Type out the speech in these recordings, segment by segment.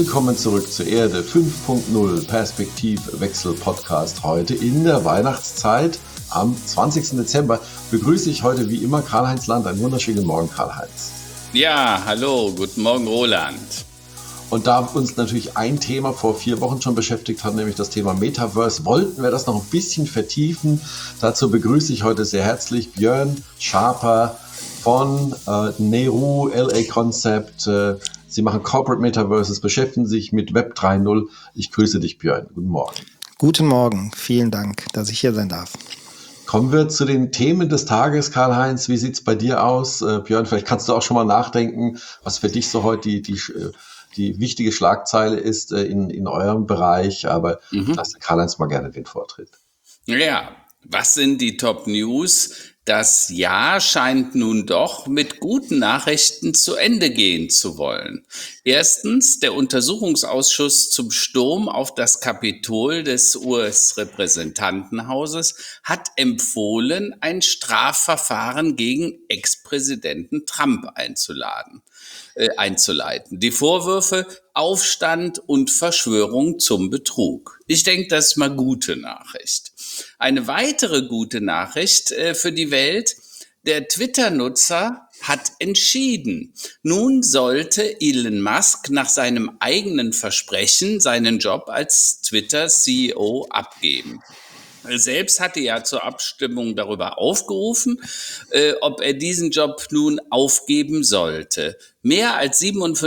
Willkommen zurück zur Erde 5.0 Perspektivwechsel-Podcast. Heute in der Weihnachtszeit am 20. Dezember begrüße ich heute wie immer Karl-Heinz Land. Einen wunderschönen Morgen, Karl-Heinz. Ja, hallo, guten Morgen, Roland. Und da uns natürlich ein Thema vor 4 Wochen schon beschäftigt hat, nämlich das Thema Metaverse, wollten wir das noch ein bisschen vertiefen. Dazu begrüße ich heute sehr herzlich Björn Schaper von Neru LA Concept. Sie machen Corporate Metaverses, beschäftigen sich mit Web 3.0. Ich grüße dich, Björn. Guten Morgen. Guten Morgen. Vielen Dank, dass ich hier sein darf. Kommen wir zu den Themen des Tages, Karl-Heinz. Wie sieht's bei dir aus? Björn, vielleicht kannst du auch schon mal nachdenken, was für dich so heute die wichtige Schlagzeile ist in eurem Bereich. Aber lass Karl-Heinz mal gerne den Vortritt. Ja, was sind die Top News? Das Jahr scheint nun doch mit guten Nachrichten zu Ende gehen zu wollen. Erstens, der Untersuchungsausschuss zum Sturm auf das Kapitol des US-Repräsentantenhauses hat empfohlen, ein Strafverfahren gegen Ex-Präsidenten Trump einzuleiten. Die Vorwürfe Aufstand und Verschwörung zum Betrug. Ich denke, das ist mal gute Nachricht. Eine weitere gute Nachricht für die Welt: Der Twitter-Nutzer hat entschieden. Nun sollte Elon Musk nach seinem eigenen Versprechen seinen Job als Twitter-CEO abgeben. Er selbst hatte ja zur Abstimmung darüber aufgerufen, ob er diesen Job nun aufgeben sollte. Mehr als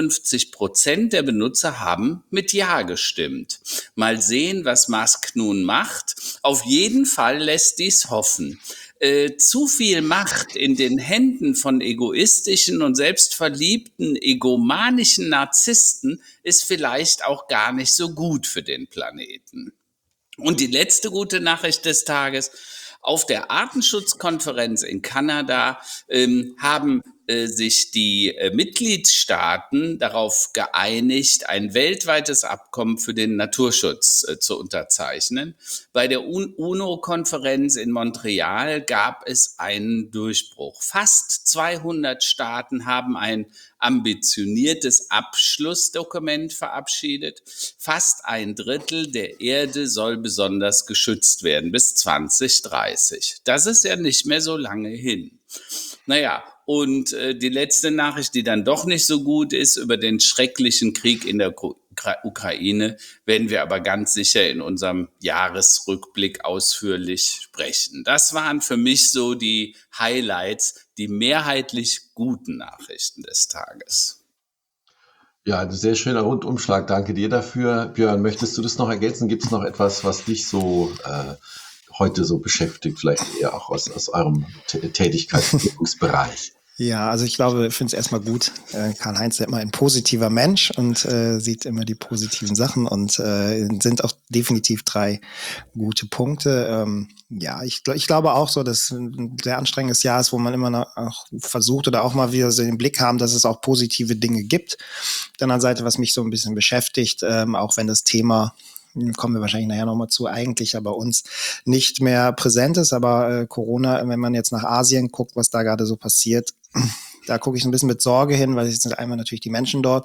57% der Benutzer haben mit Ja gestimmt. Mal sehen, was Musk nun macht. Auf jeden Fall lässt dies hoffen. Zu viel Macht in den Händen von egoistischen und selbstverliebten, egomanischen Narzissten ist vielleicht auch gar nicht so gut für den Planeten. Und die letzte gute Nachricht des Tages: Auf der Artenschutzkonferenz in Kanada haben sich die Mitgliedstaaten darauf geeinigt, ein weltweites Abkommen für den Naturschutz zu unterzeichnen. Bei der UNO-Konferenz in Montreal gab es einen Durchbruch. Fast 200 Staaten haben ein ambitioniertes Abschlussdokument verabschiedet. Fast ein Drittel der Erde soll besonders geschützt werden bis 2030. Das ist ja nicht mehr so lange hin. Naja, und die letzte Nachricht, die dann doch nicht so gut ist, über den schrecklichen Krieg in der Ukraine, werden wir aber ganz sicher in unserem Jahresrückblick ausführlich sprechen. Das waren für mich so die Highlights, die mehrheitlich guten Nachrichten des Tages. Ja, ein sehr schöner Rundumschlag. Danke dir dafür. Björn, möchtest du das noch ergänzen? Gibt es noch etwas, was dich so heute so beschäftigt, vielleicht eher auch aus eurem Tätigkeitsbereich? Ja, also ich glaube, ich finde es erstmal gut. Karl-Heinz ist immer ein positiver Mensch und sieht immer die positiven Sachen und sind auch definitiv 3 gute Punkte. Ja, ich glaube auch so, dass ein sehr anstrengendes Jahr ist, wo man immer noch auch versucht oder auch mal wieder so den Blick haben, dass es auch positive Dinge gibt. Auf der anderen Seite, was mich so ein bisschen beschäftigt, auch wenn das Thema, kommen wir wahrscheinlich nachher nochmal zu, eigentlich ja bei uns nicht mehr präsent ist, aber Corona, wenn man jetzt nach Asien guckt, was da gerade so passiert, da gucke ich ein bisschen mit Sorge hin, weil es sind einmal natürlich die Menschen dort,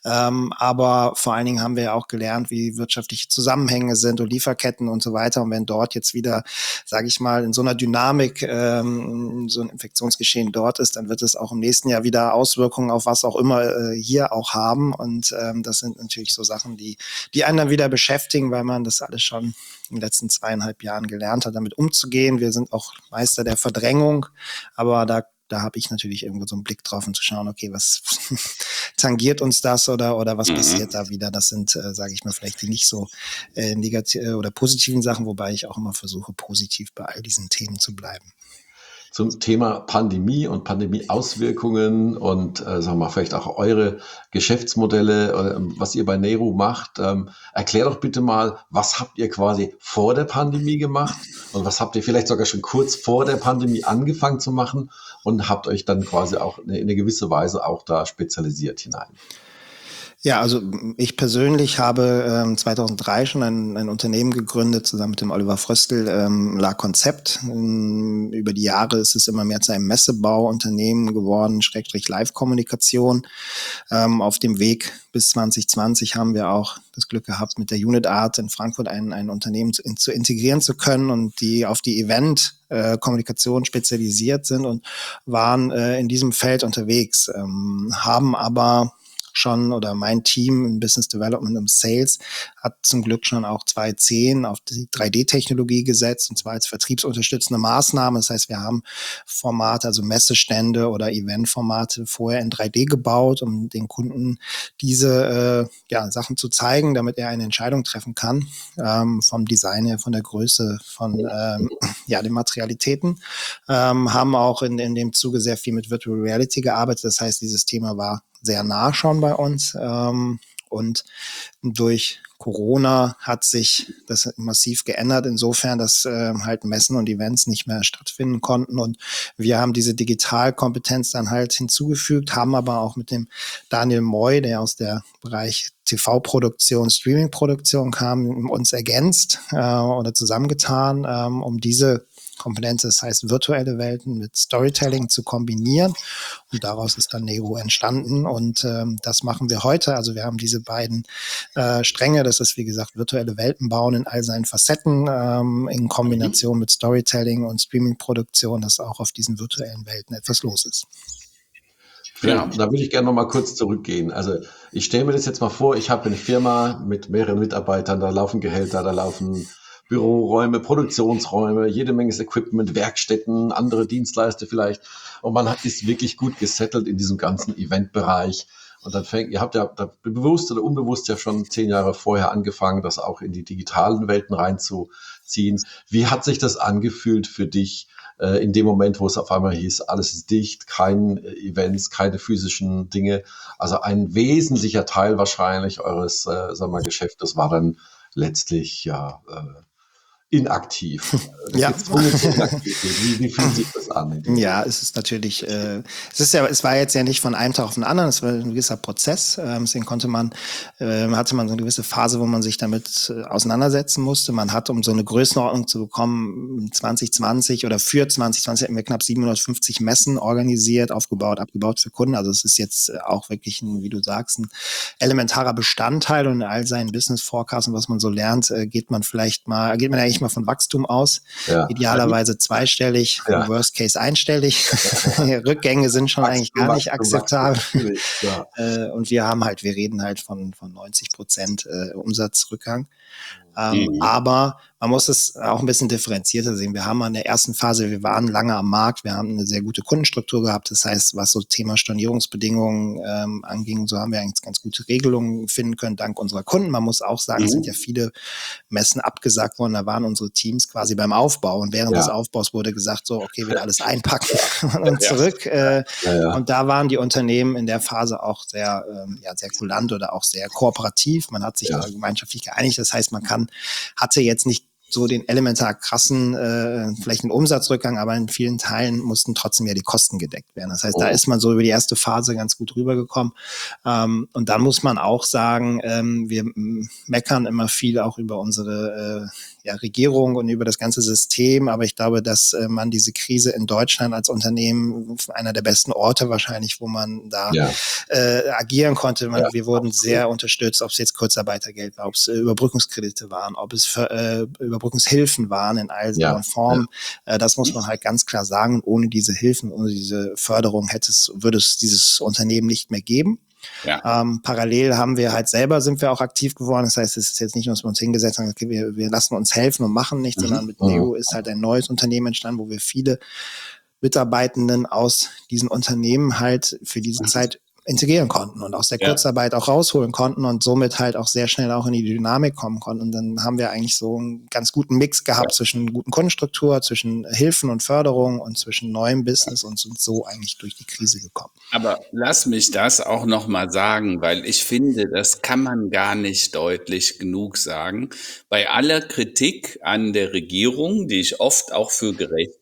aber vor allen Dingen haben wir ja auch gelernt, wie wirtschaftliche Zusammenhänge sind und Lieferketten und so weiter. Und wenn dort jetzt wieder, sage ich mal, in so einer Dynamik so ein Infektionsgeschehen dort ist, dann wird es auch im nächsten Jahr wieder Auswirkungen auf was auch immer hier auch haben. Und das sind natürlich so Sachen, die einen dann wieder beschäftigen, weil man das alles schon in den letzten 2,5 Jahren gelernt hat, damit umzugehen. Wir sind auch Meister der Verdrängung, aber da habe ich natürlich irgendwo so einen Blick drauf und zu schauen, okay, was tangiert uns das oder was passiert da wieder? Das sind, sage ich mal, vielleicht die nicht so negativen oder positiven Sachen, wobei ich auch immer versuche, positiv bei all diesen Themen zu bleiben. Zum Thema Pandemie und Pandemieauswirkungen und sagen wir mal, vielleicht auch eure Geschäftsmodelle, was ihr bei Neru macht. Erklär doch bitte mal, was habt ihr quasi vor der Pandemie gemacht und was habt ihr vielleicht sogar schon kurz vor der Pandemie angefangen zu machen und habt euch dann quasi auch in eine gewisse Weise auch da spezialisiert hinein? Ja, also ich persönlich habe 2003 schon ein Unternehmen gegründet, zusammen mit dem Oliver Fröstl, La Concept. Über die Jahre ist es immer mehr zu einem Messebauunternehmen geworden, Schrägstrich Live-Kommunikation. Auf dem Weg bis 2020 haben wir auch das Glück gehabt, mit der Unit Art in Frankfurt ein Unternehmen zu integrieren zu können und die auf die Event-Kommunikation spezialisiert sind und waren in diesem Feld unterwegs, haben aber schon, oder mein Team im Business Development und Sales hat zum Glück schon auch 2010 auf die 3D-Technologie gesetzt, und zwar als vertriebsunterstützende Maßnahme. Das heißt, wir haben Formate, also Messestände oder Eventformate vorher in 3D gebaut, um den Kunden diese Sachen zu zeigen, damit er eine Entscheidung treffen kann, vom Design her, von der Größe, von den Materialitäten. Haben auch in dem Zuge sehr viel mit Virtual Reality gearbeitet. Das heißt, dieses Thema war sehr nah schon bei uns. Und durch Corona hat sich das massiv geändert, insofern, dass halt Messen und Events nicht mehr stattfinden konnten. Und wir haben diese Digitalkompetenz dann halt hinzugefügt, haben aber auch mit dem Daniel Moy, der aus der Bereich TV-Produktion, Streaming-Produktion kam, uns ergänzt oder zusammengetan, um diese Komponente, das heißt virtuelle Welten mit Storytelling zu kombinieren, und daraus ist dann Nego entstanden, und das machen wir heute. Also wir haben diese beiden Stränge, das ist wie gesagt virtuelle Welten bauen in all seinen Facetten, in Kombination mit Storytelling und Streaming-Produktion, dass auch auf diesen virtuellen Welten etwas los ist. Ja, da würde ich gerne noch mal kurz zurückgehen. Also ich stelle mir das jetzt mal vor, ich habe eine Firma mit mehreren Mitarbeitern, da laufen Gehälter, da laufen Büroräume, Produktionsräume, jede Menge Equipment, Werkstätten, andere Dienstleister vielleicht. Und man ist wirklich gut gesettelt in diesem ganzen Eventbereich. Und dann ihr habt ja bewusst oder unbewusst ja schon 10 Jahre vorher angefangen, das auch in die digitalen Welten reinzuziehen. Wie hat sich das angefühlt für dich in dem Moment, wo es auf einmal hieß, alles ist dicht, keine Events, keine physischen Dinge? Also ein wesentlicher Teil wahrscheinlich eures Geschäftes war dann letztlich inaktiv. Ja. Wie fühlt sich das an? Ja, es ist natürlich, es war jetzt ja nicht von einem Tag auf den anderen, es war ein gewisser Prozess. Deswegen hatte man so eine gewisse Phase, wo man sich damit auseinandersetzen musste. Man hat, um so eine Größenordnung zu bekommen, 2020 oder für 2020 hatten wir knapp 750 Messen organisiert, aufgebaut, abgebaut für Kunden. Also es ist jetzt auch wirklich wie du sagst, ein elementarer Bestandteil, und in all seinen Business Forecasts und was man so lernt, geht man eigentlich mal von Wachstum aus. Ja. Idealerweise zweistellig, im Worst Case einstellig. Rückgänge sind schon eigentlich gar nicht akzeptabel. Ja. Und wir reden halt von 90% Umsatzrückgang. Aber man muss es auch ein bisschen differenzierter sehen. Wir haben in der ersten Phase, wir waren lange am Markt, wir haben eine sehr gute Kundenstruktur gehabt. Das heißt, was so Thema Stornierungsbedingungen anging, so haben wir eigentlich ganz gute Regelungen finden können, dank unserer Kunden. Man muss auch sagen, es sind ja viele Messen abgesagt worden. Da waren unsere Teams quasi beim Aufbau. Und während des Aufbaus wurde gesagt, so, okay, wieder alles einpacken und zurück. Und da waren die Unternehmen in der Phase auch sehr kulant oder auch sehr kooperativ. Man hat sich da gemeinschaftlich geeinigt. Das heißt, hatte jetzt nicht so den elementar krassen, vielleicht einen Umsatzrückgang, aber in vielen Teilen mussten trotzdem ja die Kosten gedeckt werden. Das heißt, da ist man so über die erste Phase ganz gut rübergekommen. Und dann muss man auch sagen, wir meckern immer viel auch über unsere Regierung und über das ganze System, aber ich glaube, dass man diese Krise in Deutschland als Unternehmen, einer der besten Orte wahrscheinlich, wo man da agieren konnte. Wir wurden sehr unterstützt, ob es jetzt Kurzarbeitergeld war, ob es Überbrückungskredite waren, ob es Überbrückungshilfen waren in all seinen Formen. Das muss man halt ganz klar sagen. Ohne diese Hilfen, ohne diese Förderung würde es dieses Unternehmen nicht mehr geben. Ja. Parallel sind wir auch aktiv geworden. Das heißt, es ist jetzt nicht nur, dass wir uns hingesetzt haben, okay, wir lassen uns helfen und machen nichts, sondern mit Nego ist halt ein neues Unternehmen entstanden, wo wir viele Mitarbeitenden aus diesen Unternehmen halt für diese Zeit integrieren konnten und aus der Kurzarbeit auch rausholen konnten und somit halt auch sehr schnell auch in die Dynamik kommen konnten. Und dann haben wir eigentlich so einen ganz guten Mix gehabt zwischen guten Kundenstruktur, zwischen Hilfen und Förderung und zwischen neuem Business und sind so eigentlich durch die Krise gekommen. Aber lass mich das auch nochmal sagen, weil ich finde, das kann man gar nicht deutlich genug sagen. Bei aller Kritik an der Regierung, die ich oft auch für gerechtfertigt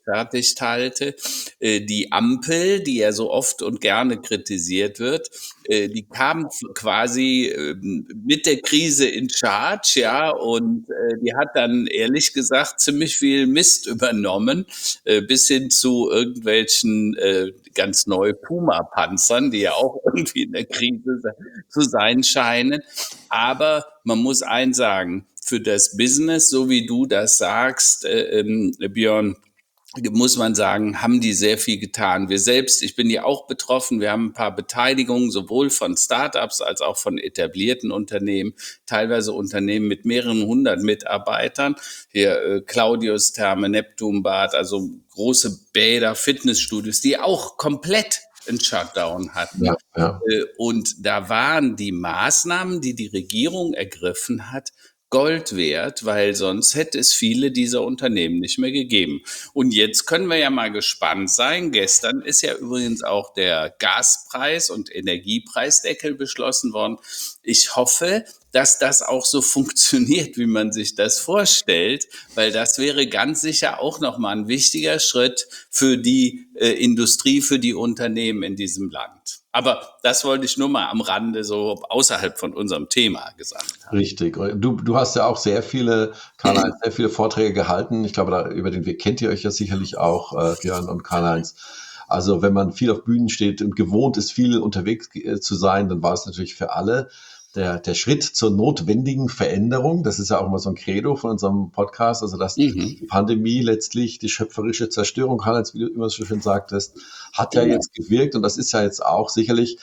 gerechtfertigt halte. Die Ampel, die ja so oft und gerne kritisiert wird, die kam quasi mit der Krise in Charge, ja, und die hat dann ehrlich gesagt ziemlich viel Mist übernommen, bis hin zu irgendwelchen ganz neu Puma-Panzern, die ja auch irgendwie in der Krise zu sein scheinen. Aber man muss eins sagen, für das Business, so wie du das sagst, Björn, muss man sagen, haben die sehr viel getan. Wir selbst, ich bin ja auch betroffen, wir haben ein paar Beteiligungen, sowohl von Startups als auch von etablierten Unternehmen, teilweise Unternehmen mit mehreren hundert Mitarbeitern. Hier Claudius Therme, Neptunbad, also große Bäder, Fitnessstudios, die auch komplett einen Shutdown hatten. Ja, ja. Und da waren die Maßnahmen, die die Regierung ergriffen hat, Gold wert, weil sonst hätte es viele dieser Unternehmen nicht mehr gegeben. Und jetzt können wir ja mal gespannt sein. Gestern ist ja übrigens auch der Gaspreis- und Energiepreisdeckel beschlossen worden. Ich hoffe, dass das auch so funktioniert, wie man sich das vorstellt, weil das wäre ganz sicher auch nochmal ein wichtiger Schritt für die Industrie, für die Unternehmen in diesem Land. Aber das wollte ich nur mal am Rande so außerhalb von unserem Thema gesagt haben. Richtig. Du hast ja auch sehr viele, Karl-Heinz, sehr viele Vorträge gehalten. Ich glaube, über den Weg kennt ihr euch ja sicherlich auch, Björn und Karl-Heinz. Also wenn man viel auf Bühnen steht und gewohnt ist, viel unterwegs zu sein, dann war es natürlich für alle der Schritt zur notwendigen Veränderung. Das ist ja auch immer so ein Credo von unserem Podcast, also dass die Pandemie letztlich die schöpferische Zerstörung, Karl-Heinz, wie du immer so schön sagtest, hat ja jetzt gewirkt, und das ist ja jetzt auch sicherlich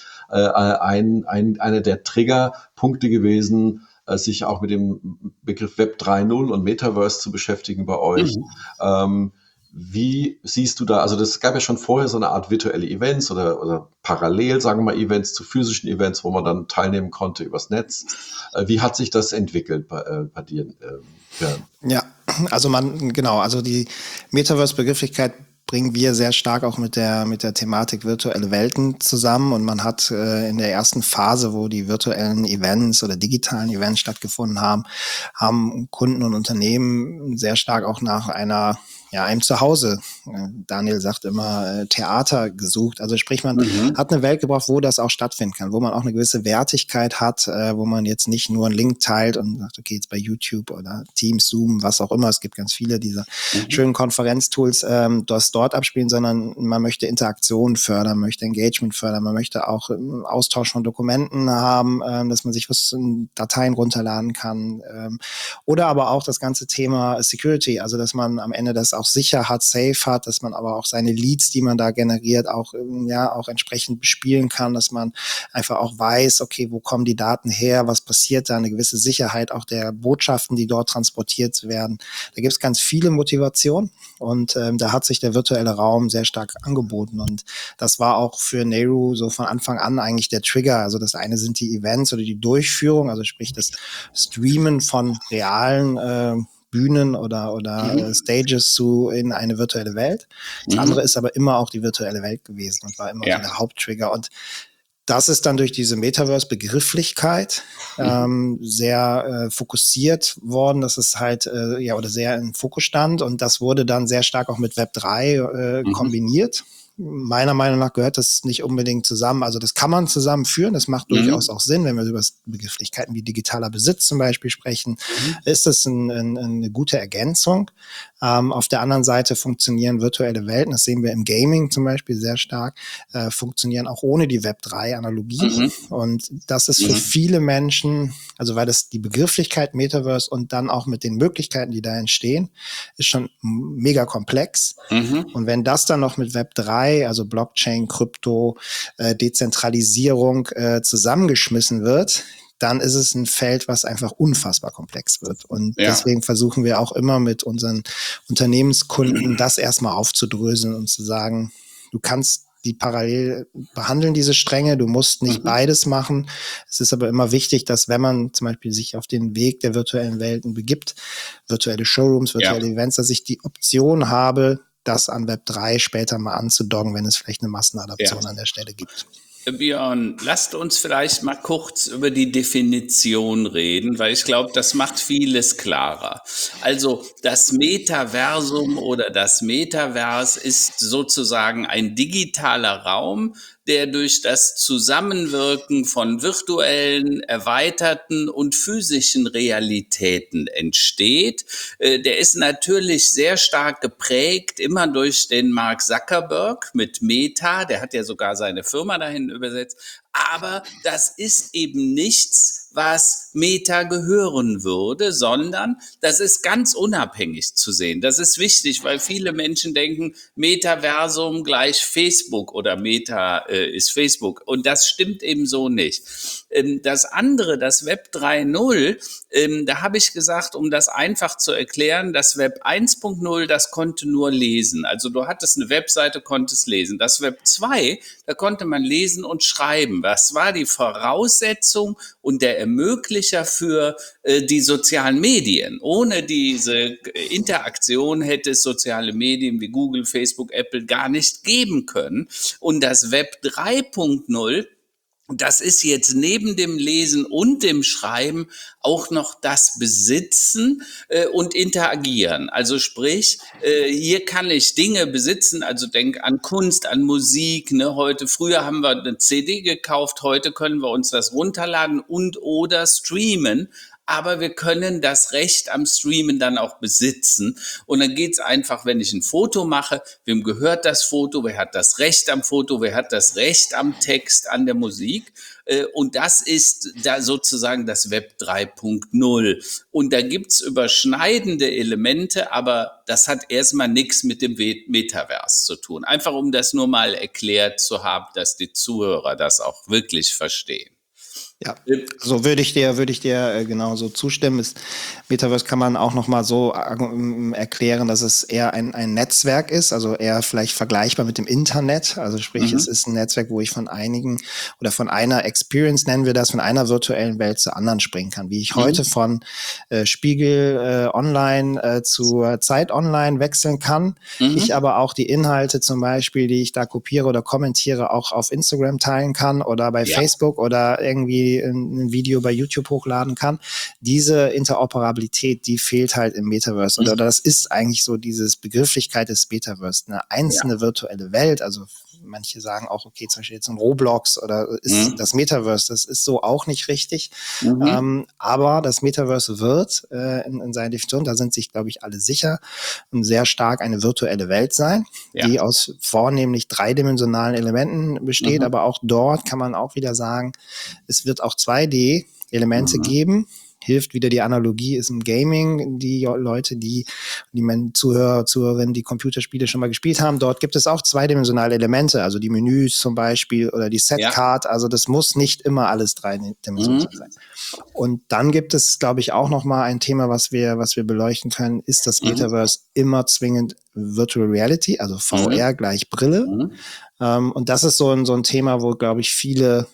einer der Triggerpunkte gewesen, sich auch mit dem Begriff Web 3.0 und Metaverse zu beschäftigen bei euch. Wie siehst du da, also das gab ja schon vorher so eine Art virtuelle Events oder parallel, sagen wir mal, Events zu physischen Events, wo man dann teilnehmen konnte übers Netz. Wie hat sich das entwickelt bei dir, Björn? Ja, also also die Metaverse-Begrifflichkeit bringen wir sehr stark auch mit der Thematik virtuelle Welten zusammen, und man hat in der ersten Phase, wo die virtuellen Events oder digitalen Events stattgefunden haben Kunden und Unternehmen sehr stark auch nach einem Zuhause, Daniel sagt immer, Theater gesucht. Also sprich, man hat eine Welt gebraucht, wo das auch stattfinden kann, wo man auch eine gewisse Wertigkeit hat, wo man jetzt nicht nur einen Link teilt und sagt, okay, jetzt bei YouTube oder Teams, Zoom, was auch immer, es gibt ganz viele dieser schönen Konferenztools, das dort abspielen, sondern man möchte Interaktion fördern, möchte Engagement fördern, man möchte auch Austausch von Dokumenten haben, dass man sich was in Dateien runterladen kann, oder aber auch das ganze Thema Security, also dass man am Ende das auch sicher hat, safe hat, dass man aber auch seine Leads, die man da generiert, auch entsprechend bespielen kann, dass man einfach auch weiß, okay, wo kommen die Daten her, was passiert da, eine gewisse Sicherheit auch der Botschaften, die dort transportiert werden. Da gibt es ganz viele Motivationen, und da hat sich der virtuelle Raum sehr stark angeboten, und das war auch für Nehru so von Anfang an eigentlich der Trigger. Also das eine sind die Events oder die Durchführung, also sprich das Streamen von realen Bühnen oder Stages in eine virtuelle Welt. Das andere ist aber immer auch die virtuelle Welt gewesen und war immer so der Haupttrigger. Und das ist dann durch diese Metaverse-Begrifflichkeit sehr fokussiert worden, dass es halt oder sehr im Fokus stand, und das wurde dann sehr stark auch mit Web 3 kombiniert. Meiner Meinung nach gehört das nicht unbedingt zusammen. Also das kann man zusammenführen. Das macht durchaus auch Sinn, wenn wir über Begrifflichkeiten wie digitaler Besitz zum Beispiel sprechen. Ist das eine gute Ergänzung. Auf der anderen Seite funktionieren virtuelle Welten, das sehen wir im Gaming zum Beispiel sehr stark, funktionieren auch ohne die Web3-Analogie. Und das ist für viele Menschen, also weil das die Begrifflichkeit Metaverse und dann auch mit den Möglichkeiten, die da entstehen, ist schon mega komplex. Und wenn das dann noch mit Web3, also Blockchain, Krypto, Dezentralisierung zusammengeschmissen wird, dann ist es ein Feld, was einfach unfassbar komplex wird. Und deswegen versuchen wir auch immer mit unseren Unternehmenskunden das erstmal aufzudröseln und zu sagen, du kannst die parallel behandeln, diese Stränge. Du musst nicht beides machen. Es ist aber immer wichtig, dass wenn man zum Beispiel sich auf den Weg der virtuellen Welten begibt, virtuelle Showrooms, virtuelle Events, dass ich die Option habe, das an Web 3 später mal anzudocken, wenn es vielleicht eine Massenadaption an der Stelle gibt. Björn, lasst uns vielleicht mal kurz über die Definition reden, weil ich glaube, das macht vieles klarer. Also das Metaversum oder das Metaverse ist sozusagen ein digitaler Raum, der durch das Zusammenwirken von virtuellen, erweiterten und physischen Realitäten entsteht. Der ist natürlich sehr stark geprägt, immer durch den Mark Zuckerberg mit Meta, der hat ja sogar seine Firma dahin übersetzt, aber das ist eben nichts, was Meta gehören würde, sondern das ist ganz unabhängig zu sehen. Das ist wichtig, weil viele Menschen denken, Metaversum gleich Facebook oder Meta ist Facebook. Und das stimmt eben so nicht. Das andere, das Web 3.0, da habe ich gesagt, um das einfach zu erklären, das Web 1.0, das konnte nur lesen. Also du hattest eine Webseite, konntest lesen. Das Web 2, da konnte man lesen und schreiben. Das war die Voraussetzung und der Ermöglicher für die sozialen Medien. Ohne diese Interaktion hätte es soziale Medien wie Google, Facebook, Apple gar nicht geben können. Und das Web 3.0, das ist jetzt neben dem Lesen und dem Schreiben auch noch das Besitzen und Interagieren. Also sprich, hier kann ich Dinge besitzen, also denk an Kunst, an Musik. Ne? Früher haben wir eine CD gekauft, heute können wir uns das runterladen und oder streamen. Aber wir können das Recht am Streamen dann auch besitzen. Und dann geht's einfach, wenn ich ein Foto mache, wem gehört das Foto, wer hat das Recht am Foto, wer hat das Recht am Text, an der Musik. Und das ist da sozusagen das Web 3.0. Und da gibt's überschneidende Elemente, aber das hat erstmal nichts mit dem Metaverse zu tun. Einfach um das nur mal erklärt zu haben, dass die Zuhörer das auch wirklich verstehen. Ja, so würde ich dir genauso zustimmen. Das Metaverse kann man auch noch mal so erklären, dass es eher ein Netzwerk ist, also eher vielleicht vergleichbar mit dem Internet. Also sprich, es ist ein Netzwerk, wo ich von einigen oder von einer Experience, nennen wir das, von einer virtuellen Welt zur anderen springen kann. Wie ich heute von Spiegel Online zu Zeit Online wechseln kann. Ich aber auch die Inhalte zum Beispiel, die ich da kopiere oder kommentiere, auch auf Instagram teilen kann oder bei Facebook oder irgendwie ein Video bei YouTube hochladen kann. Diese Interoperabilität, die fehlt halt im Metaverse. Oder das ist eigentlich so dieses Begrifflichkeit des Metaverse. Eine einzelne virtuelle Welt, also manche sagen auch, okay, zum Beispiel jetzt ein Roblox oder ist das Metaverse, das ist so auch nicht richtig. Aber das Metaverse wird in seiner Definition, da sind sich, glaube ich, alle sicher, sehr stark eine virtuelle Welt sein, die aus vornehmlich dreidimensionalen Elementen besteht. Aber auch dort kann man auch wieder sagen, es wird auch 2D-Elemente geben. Hilft wieder die Analogie, ist im Gaming, die Leute, die Zuhörerinnen, die Computerspiele schon mal gespielt haben, dort gibt es auch zweidimensionale Elemente, also die Menüs zum Beispiel oder die Setcard, also das muss nicht immer alles dreidimensional sein. Und dann gibt es, glaube ich, auch noch mal ein Thema, was wir beleuchten können, ist das Metaverse immer zwingend Virtual Reality, also VR gleich Brille. Und das ist so ein Thema, wo, glaube ich, viele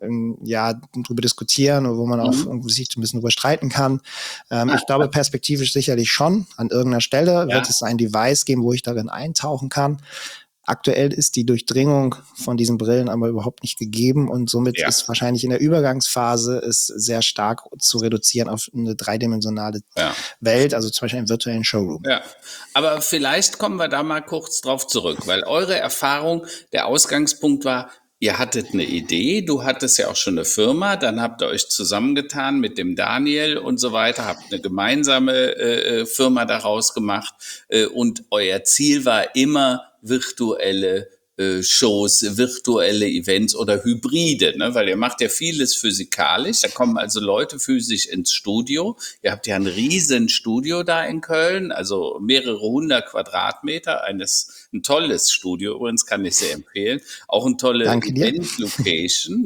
drüber diskutieren oder wo man auch sich ein bisschen drüber streiten kann. Ich glaube, perspektivisch sicherlich schon. An irgendeiner Stelle wird es ein Device geben, wo ich darin eintauchen kann. Aktuell ist die Durchdringung von diesen Brillen aber überhaupt nicht gegeben und somit ist wahrscheinlich in der Übergangsphase es sehr stark zu reduzieren auf eine dreidimensionale Welt, also zum Beispiel einen virtuellen Showroom. Ja, aber vielleicht kommen wir da mal kurz drauf zurück, weil eure Erfahrung, der Ausgangspunkt war, ihr hattet eine Idee, du hattest ja auch schon eine Firma, dann habt ihr euch zusammengetan mit dem Daniel und so weiter, habt eine gemeinsame Firma daraus gemacht und euer Ziel war immer virtuelle Shows, virtuelle Events oder Hybride, ne? Weil ihr macht ja vieles physikalisch, da kommen also Leute physisch ins Studio. Ihr habt ja ein riesen Studio da in Köln, also mehrere 100 Quadratmeter, ein tolles Studio, übrigens kann ich sehr empfehlen, auch eine tolle Event-Location,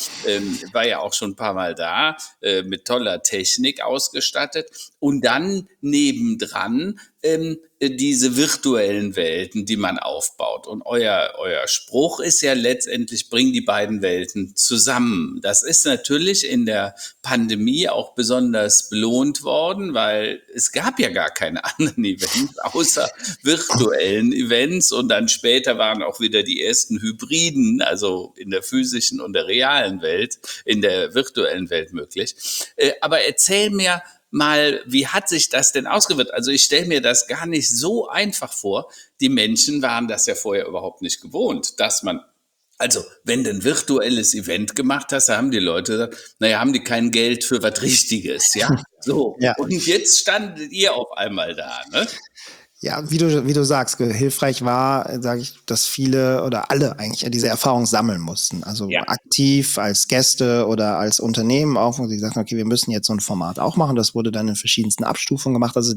war ja auch schon ein paar Mal da, mit toller Technik ausgestattet und dann nebendran diese virtuellen Welten, die man aufbaut. Und euer Spruch ist ja letztendlich, bring die beiden Welten zusammen. Das ist natürlich in der Pandemie auch besonders belohnt worden, weil es gab ja gar keine anderen Events außer virtuellen Events. Und dann später waren auch wieder die ersten Hybriden, also in der physischen und der realen Welt, in der virtuellen Welt möglich. Aber erzähl mir mal, wie hat sich das denn ausgewirkt? Also ich stelle mir das gar nicht so einfach vor. Die Menschen waren das ja vorher überhaupt nicht gewohnt, dass man, also wenn du ein virtuelles Event gemacht hast, da haben die Leute gesagt, naja, haben die kein Geld für was Richtiges, ja? So. Ja. Und jetzt standet ihr auf einmal da, ne? Ja, wie du sagst, hilfreich war, sage ich, dass viele oder alle eigentlich diese Erfahrung sammeln mussten. Also Ja. aktiv als Gäste oder als Unternehmen auch, wo sie sagten, okay, wir müssen jetzt so ein Format auch machen. Das wurde dann in verschiedensten Abstufungen gemacht. Also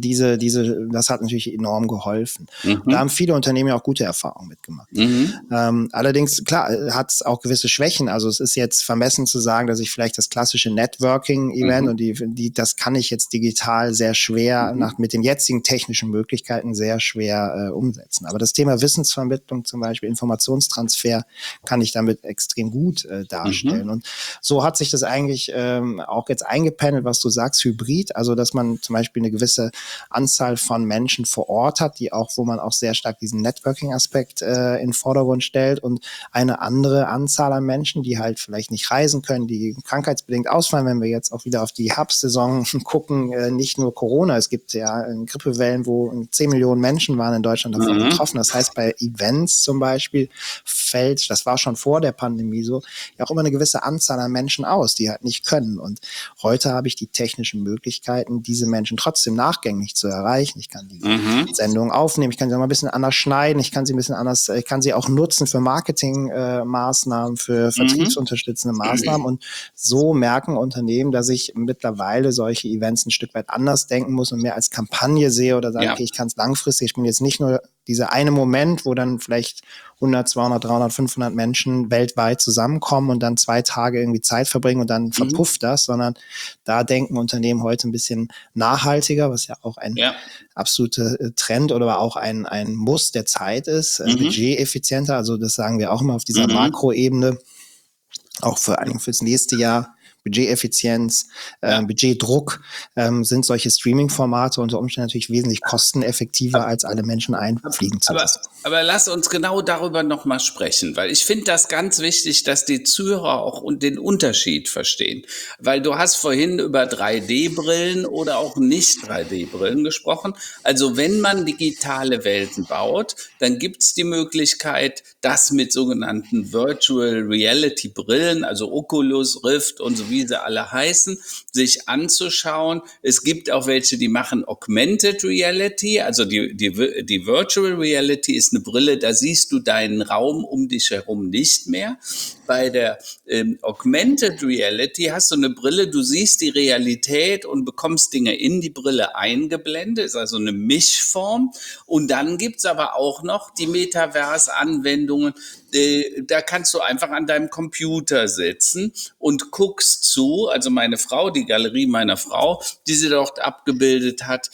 das hat natürlich enorm geholfen. Da haben viele Unternehmen ja auch gute Erfahrungen mitgemacht. Allerdings, klar, hat es auch gewisse Schwächen. Also es ist jetzt vermessen zu sagen, dass ich vielleicht das klassische Networking-Event und das kann ich jetzt digital sehr schwer mit den jetzigen technischen Möglichkeiten sehr schwer umsetzen. Aber das Thema Wissensvermittlung zum Beispiel, Informationstransfer, kann ich damit extrem gut darstellen. Und so hat sich das eigentlich auch jetzt eingependelt, was du sagst, Hybrid, also dass man zum Beispiel eine gewisse Anzahl von Menschen vor Ort hat, wo man auch sehr stark diesen Networking-Aspekt in den Vordergrund stellt und eine andere Anzahl an Menschen, die halt vielleicht nicht reisen können, die krankheitsbedingt ausfallen, wenn wir jetzt auch wieder auf die Herbstsaison gucken, nicht nur Corona, es gibt ja Grippewellen, wo 10 Millionen Menschen waren in Deutschland davon betroffen. Das heißt, bei Events zum Beispiel fällt, das war schon vor der Pandemie so, ja auch immer eine gewisse Anzahl an Menschen aus, die halt nicht können. Und heute habe ich die technischen Möglichkeiten, diese Menschen trotzdem nachgängig zu erreichen. Ich kann die Sendungen aufnehmen, ich kann sie auch mal ein bisschen anders schneiden, ich kann sie auch nutzen für Marketingmaßnahmen, für vertriebsunterstützende Maßnahmen. Und so merken Unternehmen, dass ich mittlerweile solche Events ein Stück weit anders denken muss und mehr als Kampagne sehe oder sage, okay, ich kann es langfristig, ich bin jetzt nicht nur dieser eine Moment, wo dann vielleicht 100, 200, 300, 500 Menschen weltweit zusammenkommen und dann 2 Tage irgendwie Zeit verbringen und dann verpufft das, sondern da denken Unternehmen heute ein bisschen nachhaltiger, was ja auch ein absoluter Trend oder auch ein Muss der Zeit ist, budgeteffizienter, also das sagen wir auch immer auf dieser Makroebene, auch vor allem fürs nächste Jahr. Budgeteffizienz, Budgetdruck sind solche Streaming-Formate unter Umständen natürlich wesentlich kosteneffektiver, als alle Menschen einfliegen zu lassen. Aber lass uns genau darüber nochmal sprechen, weil ich finde das ganz wichtig, dass die Zuhörer auch den Unterschied verstehen. Weil du hast vorhin über 3D-Brillen oder auch nicht 3D-Brillen gesprochen. Also wenn man digitale Welten baut, dann gibt es die Möglichkeit, das mit sogenannten Virtual Reality Brillen, also Oculus, Rift und so wie sie alle heißen, sich anzuschauen. Es gibt auch welche, die machen Augmented Reality, also die Virtual Reality ist eine Brille, da siehst du deinen Raum um dich herum nicht mehr. Bei der Augmented Reality hast du eine Brille, du siehst die Realität und bekommst Dinge in die Brille eingeblendet, ist also eine Mischform. Und dann gibt's aber auch noch die Metaverse-Anwendungen, da kannst du einfach an deinem Computer sitzen und guckst zu, also meine Frau, die Galerie meiner Frau, die sie dort abgebildet hat,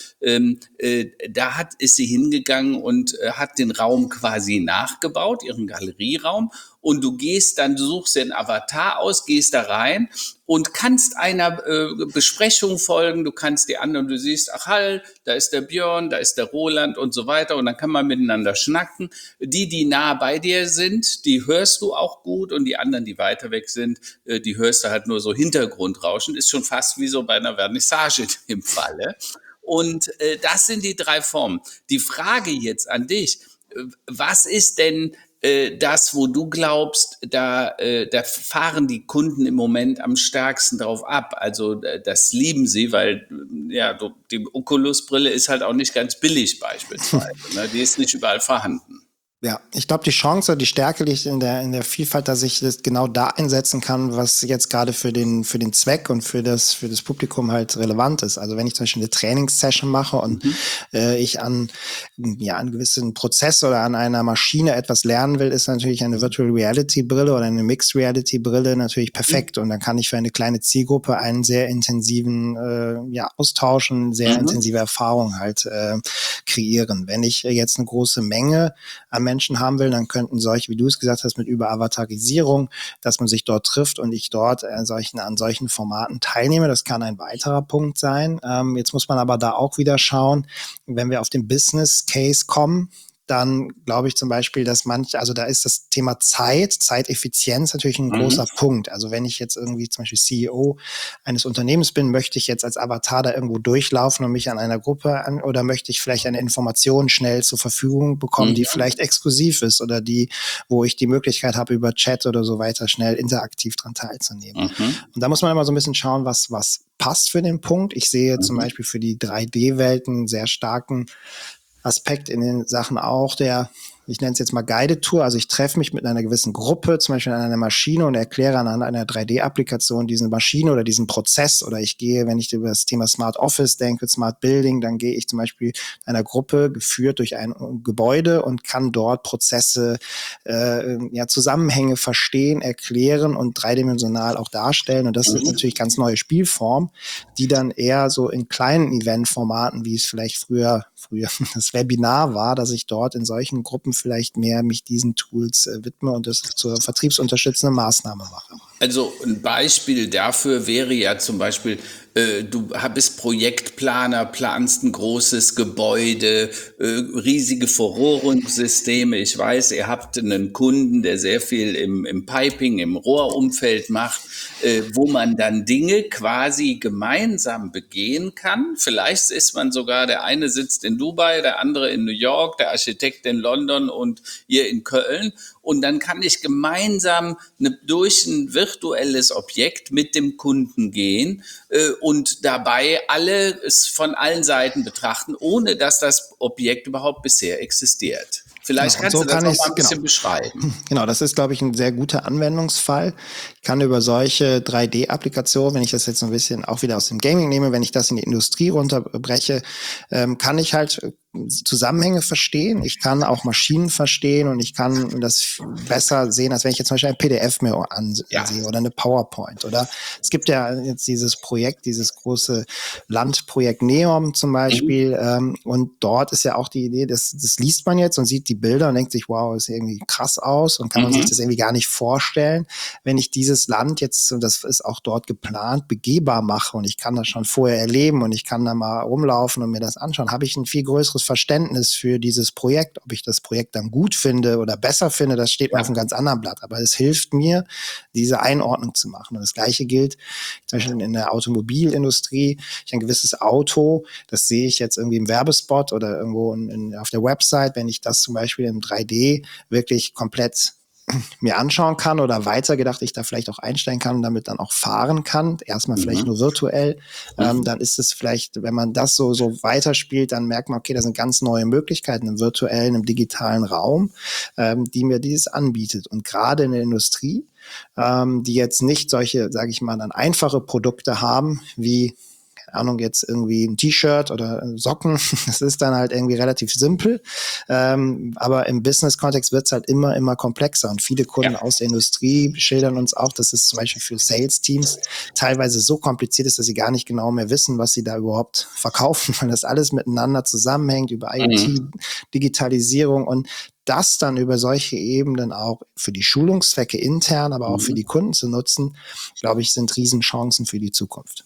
ist sie hingegangen und hat den Raum quasi nachgebaut, ihren Galerieraum, und du suchst den Avatar aus, gehst da rein und kannst einer Besprechung folgen, du kannst die anderen, du siehst, ach halt, da ist der Björn, da ist der Roland und so weiter, und dann kann man miteinander schnacken. Die nah bei dir sind, die hörst du auch gut, und die anderen, die weiter weg sind, die hörst du halt nur so Hintergrundrauschen, ist schon fast wie so bei einer Vernissage im Falle. Und das sind die 3 Formen. Die Frage jetzt an dich, was ist denn das, wo du glaubst, da fahren die Kunden im Moment am stärksten drauf ab? Also das lieben sie, weil die Oculus-Brille ist halt auch nicht ganz billig beispielsweise. Ne? Die ist nicht überall vorhanden. Ja, ich glaube, die Chance oder die Stärke liegt in der Vielfalt, dass ich das genau da einsetzen kann, was jetzt gerade für den Zweck und für das Publikum halt relevant ist. Also wenn ich zum Beispiel eine Trainingssession mache und Mhm. ich an gewissen Prozess oder an einer Maschine etwas lernen will, ist natürlich eine Virtual Reality Brille oder eine Mixed Reality Brille natürlich perfekt. Und dann kann ich für eine kleine Zielgruppe einen sehr intensiven Austausch und sehr Mhm. intensive Erfahrung halt kreieren. Wenn ich jetzt eine große Menge an Menschen haben will, dann könnten solche, wie du es gesagt hast, mit Überavatarisierung, dass man sich dort trifft und ich dort an solchen Formaten teilnehme. Das kann ein weiterer Punkt sein. Jetzt muss man aber da auch wieder schauen, wenn wir auf den Business Case kommen, dann glaube ich zum Beispiel, dass also da ist das Thema Zeiteffizienz natürlich ein Mhm. großer Punkt. Also wenn ich jetzt irgendwie zum Beispiel CEO eines Unternehmens bin, möchte ich jetzt als Avatar da irgendwo durchlaufen und mich an einer Gruppe oder möchte ich vielleicht eine Information schnell zur Verfügung bekommen, die Mhm. vielleicht exklusiv ist oder wo ich die Möglichkeit habe, über Chat oder so weiter schnell interaktiv dran teilzunehmen. Mhm. Und da muss man immer so ein bisschen schauen, was passt für den Punkt. Ich sehe zum Mhm. Beispiel für die 3D-Welten einen sehr starken Aspekt in den Sachen auch ich nenne es jetzt mal Guided Tour, also ich treffe mich mit einer gewissen Gruppe, zum Beispiel an einer Maschine und erkläre anhand einer 3D-Applikation diese Maschine oder diesen Prozess oder ich gehe, wenn ich über das Thema Smart Office denke, Smart Building, dann gehe ich zum Beispiel einer Gruppe geführt durch ein Gebäude und kann dort Prozesse, Zusammenhänge verstehen, erklären und dreidimensional auch darstellen und das sind Mhm. natürlich ganz neue Spielformen, die dann eher so in kleinen Eventformaten, wie es vielleicht früher das Webinar war, dass ich dort in solchen Gruppen vielleicht mehr mich diesen Tools widme und das zur vertriebsunterstützende Maßnahme mache. Also ein Beispiel dafür wäre ja zum Beispiel, du bist Projektplaner, planst ein großes Gebäude, riesige Verrohrungssysteme. Ich weiß, ihr habt einen Kunden, der sehr viel im Piping, im Rohrumfeld macht, wo man dann Dinge quasi gemeinsam begehen kann. Vielleicht ist man sogar, der eine sitzt in Dubai, der andere in New York, der Architekt in London und ihr in Köln. Und dann kann ich gemeinsam durch ein virtuelles Objekt mit dem Kunden gehen und dabei alle es von allen Seiten betrachten, ohne dass das Objekt überhaupt bisher existiert. Vielleicht Genau, und kannst so du das kann noch ich mal es, ein genau. bisschen beschreiben. Genau, das ist, glaube ich, ein sehr guter Anwendungsfall. Ich kann über solche 3D-Applikationen, wenn ich das jetzt so ein bisschen auch wieder aus dem Gaming nehme, wenn ich das in die Industrie runterbreche, kann ich halt Zusammenhänge verstehen. Ich kann auch Maschinen verstehen und ich kann das besser sehen, als wenn ich jetzt zum Beispiel ein PDF mir Ja. ansehe oder eine PowerPoint. Oder es gibt ja jetzt dieses Projekt, dieses große Landprojekt Neom zum Mhm. Beispiel. Und dort ist ja auch die Idee, das liest man jetzt und sieht die Bilder und denkt sich, wow, ist irgendwie krass aus und kann man sich das Mhm. irgendwie gar nicht vorstellen, wenn ich dieses Land jetzt, und das ist auch dort geplant, begehbar mache und ich kann das schon vorher erleben und ich kann da mal rumlaufen und mir das anschauen, habe ich ein viel größeres Verständnis für dieses Projekt. Ob ich das Projekt dann gut finde oder besser finde, das steht mal auf einem Ja. ganz anderen Blatt. Aber es hilft mir, diese Einordnung zu machen. Und das Gleiche gilt zum Beispiel in der Automobilindustrie. Ich ein gewisses Auto, das sehe ich jetzt irgendwie im Werbespot oder irgendwo auf der Website, wenn ich das zum Beispiel im 3D wirklich komplett mir anschauen kann oder weitergedacht ich da vielleicht auch einsteigen kann und damit dann auch fahren kann, erstmal vielleicht Mhm. nur virtuell, Mhm. dann ist es vielleicht, wenn man das so weiterspielt, dann merkt man, okay, da sind ganz neue Möglichkeiten im virtuellen, im digitalen Raum, die mir dieses anbietet. Und gerade in der Industrie, die jetzt nicht solche, sage ich mal, dann einfache Produkte haben, wie keine Ahnung, jetzt irgendwie ein T-Shirt oder Socken. Das ist dann halt irgendwie relativ simpel. Aber im Business-Kontext wird es halt immer komplexer. Und viele Kunden Ja. aus der Industrie schildern uns auch, dass es zum Beispiel für Sales-Teams teilweise so kompliziert ist, dass sie gar nicht genau mehr wissen, was sie da überhaupt verkaufen, weil das alles miteinander zusammenhängt über IoT, Mhm. Digitalisierung und das dann über solche Ebenen auch für die Schulungszwecke intern, aber auch für Mhm. die Kunden zu nutzen, glaube ich, sind Riesenchancen für die Zukunft.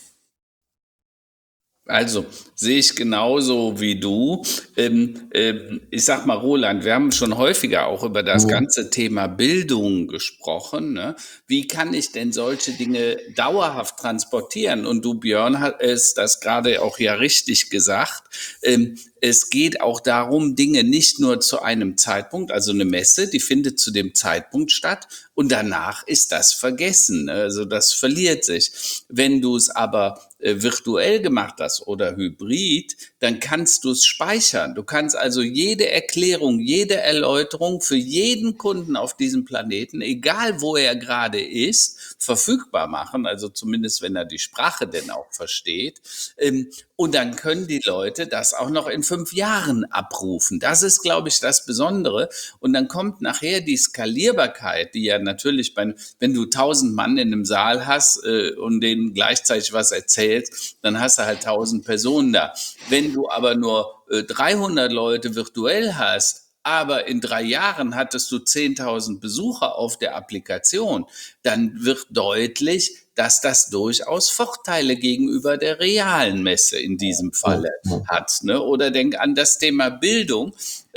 Also, sehe ich genauso wie du. Ich sag mal, Roland, wir haben schon häufiger auch über das Mhm. ganze Thema Bildung gesprochen. Ne? Wie kann ich denn solche Dinge dauerhaft transportieren? Und du, Björn, hat es das gerade auch ja richtig gesagt. Es geht auch darum, Dinge nicht nur zu einem Zeitpunkt, also eine Messe, die findet zu dem Zeitpunkt statt und danach ist das vergessen. Also das verliert sich. Wenn du es aber virtuell gemacht hast oder hybrid, dann kannst du es speichern. Du kannst also jede Erklärung, jede Erläuterung für jeden Kunden auf diesem Planeten, egal wo er gerade ist, verfügbar machen. Also zumindest, wenn er die Sprache denn auch versteht. Und dann können die Leute das auch noch in 5 Jahren abrufen. Das ist, glaube ich, das Besondere. Und dann kommt nachher die Skalierbarkeit, die ja natürlich, wenn du 1000 Mann in einem Saal hast und denen gleichzeitig was erzählst, dann hast du halt 1000 Personen da. Wenn du aber nur 300 Leute virtuell hast, aber in 3 Jahren hattest du 10.000 Besucher auf der Applikation, dann wird deutlich, dass das durchaus Vorteile gegenüber der realen Messe in diesem Falle hat. Ne? Oder denk an das Thema Bildung.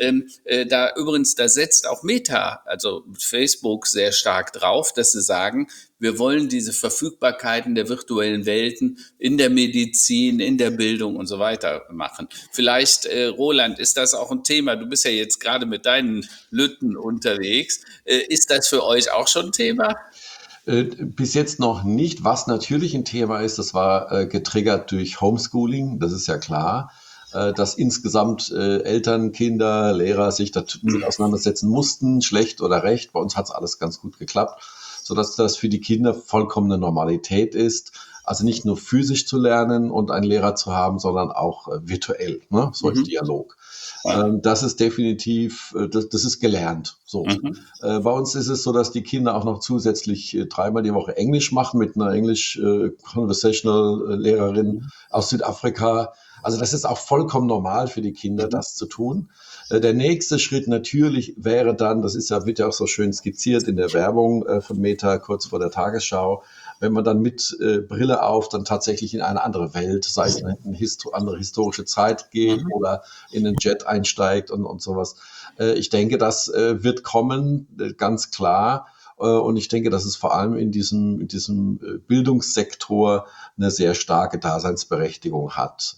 Da setzt auch Meta, also Facebook, sehr stark drauf, dass sie sagen, wir wollen diese Verfügbarkeiten der virtuellen Welten in der Medizin, in der Bildung und so weiter machen. Vielleicht, Roland, ist das auch ein Thema? Du bist ja jetzt gerade mit deinen Lütten unterwegs. Ist das für euch auch schon ein Thema? Bis jetzt noch nicht. Was natürlich ein Thema ist, das war getriggert durch Homeschooling, das ist ja klar, dass insgesamt Eltern, Kinder, Lehrer sich damit auseinandersetzen mussten, schlecht oder recht. Bei uns hat es alles ganz gut geklappt, sodass das für die Kinder vollkommene Normalität ist. Also nicht nur physisch zu lernen und einen Lehrer zu haben, sondern auch virtuell, ne? So im Dialog. Das ist definitiv, das ist gelernt. So. Bei uns ist es so, dass die Kinder auch noch zusätzlich 3-mal die Woche Englisch machen mit einer English Conversational Lehrerin aus Südafrika. Also das ist auch vollkommen normal für die Kinder, das zu tun. Der nächste Schritt natürlich wäre dann, wird ja auch so schön skizziert in der Werbung von Meta kurz vor der Tagesschau, wenn man dann mit Brille auf dann tatsächlich in eine andere Welt, sei es eine andere historische Zeit geht oder in einen Jet einsteigt und sowas. Ich denke, das wird kommen, ganz klar. Und ich denke, dass es vor allem in diesem Bildungssektor eine sehr starke Daseinsberechtigung hat.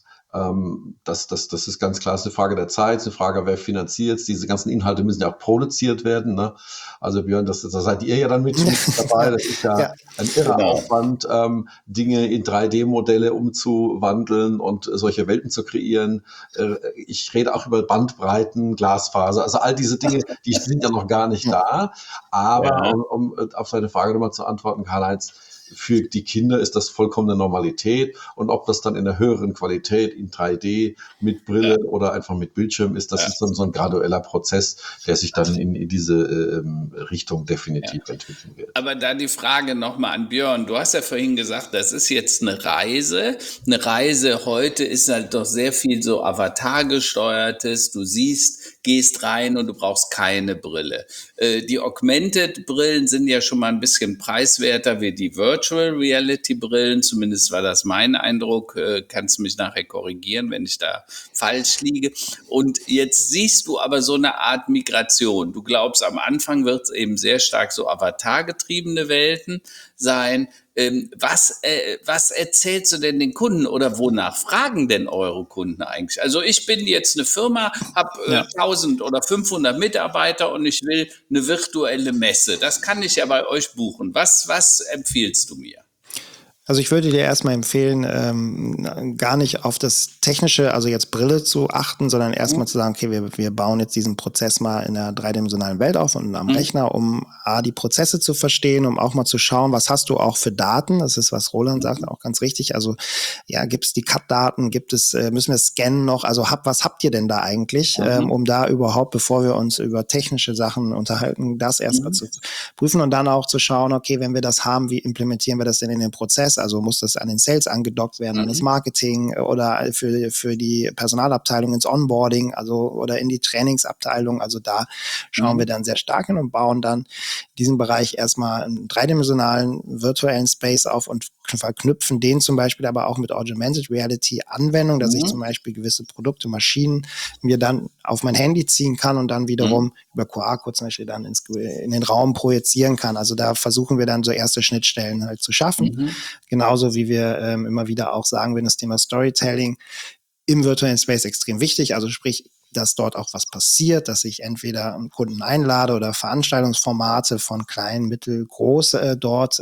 Das ist ganz klar, es ist eine Frage der Zeit, es ist eine Frage, wer finanziert es. Diese ganzen Inhalte müssen ja auch produziert werden. Ne? Also Björn, da seid ihr ja dann mit dabei. Das ist ja ein irrer Aufwand, Dinge in 3D-Modelle umzuwandeln und solche Welten zu kreieren. Ich rede auch über Bandbreiten, Glasfaser, also all diese Dinge, die sind ja noch gar nicht da. Aber um auf deine Frage nochmal zu antworten, Karl-Heinz, für die Kinder ist das vollkommene Normalität, und ob das dann in einer höheren Qualität in 3D mit Brille oder einfach mit Bildschirm ist, das ist dann so ein gradueller Prozess, der sich dann in diese Richtung definitiv entwickeln wird. Aber da die Frage nochmal an Björn, du hast ja vorhin gesagt, das ist jetzt eine Reise. Eine Reise heute ist halt doch sehr viel so Avatar-gesteuertes, du gehst rein und du brauchst keine Brille. Die Augmented-Brillen sind ja schon mal ein bisschen preiswerter wie die Virtual Reality-Brillen, zumindest war das mein Eindruck. Kannst du mich nachher korrigieren, wenn ich da falsch liege. Und jetzt siehst du aber so eine Art Migration. Du glaubst, am Anfang wird es eben sehr stark so avatargetriebene Welten sein. Was erzählst du denn den Kunden oder wonach fragen denn eure Kunden eigentlich? Also ich bin jetzt eine Firma, habe 1000 oder 500 Mitarbeiter und ich will eine virtuelle Messe. Das kann ich ja bei euch buchen. Was empfiehlst du mir? Also ich würde dir erstmal empfehlen, gar nicht auf das Technische, also jetzt Brille zu achten, sondern erstmal zu sagen, okay, wir bauen jetzt diesen Prozess mal in einer dreidimensionalen Welt auf und am Rechner, um die Prozesse zu verstehen, um auch mal zu schauen, was hast du auch für Daten? Das ist, was Roland sagt, auch ganz richtig. Also ja, gibt es die CAD-Daten, müssen wir scannen noch? Also was habt ihr denn da eigentlich, um da überhaupt, bevor wir uns über technische Sachen unterhalten, das erstmal zu prüfen und dann auch zu schauen, okay, wenn wir das haben, wie implementieren wir das denn in den Prozess? Also muss das an den Sales angedockt werden, an das Marketing oder für die Personalabteilung ins Onboarding, also oder in die Trainingsabteilung. Also da schauen wir dann sehr stark hin und bauen dann in diesem Bereich erstmal einen dreidimensionalen virtuellen Space auf und verknüpfen den zum Beispiel aber auch mit Augmented Reality Anwendung, dass ich zum Beispiel gewisse Produkte, Maschinen mir dann auf mein Handy ziehen kann und dann wiederum über QR-Code zum Beispiel dann in den Raum projizieren kann. Also da versuchen wir dann so erste Schnittstellen halt zu schaffen. Genauso wie wir immer wieder auch sagen, wenn das Thema Storytelling im virtuellen Space extrem wichtig, also sprich, dass dort auch was passiert, dass ich entweder Kunden einlade oder Veranstaltungsformate von klein, mittel, groß dort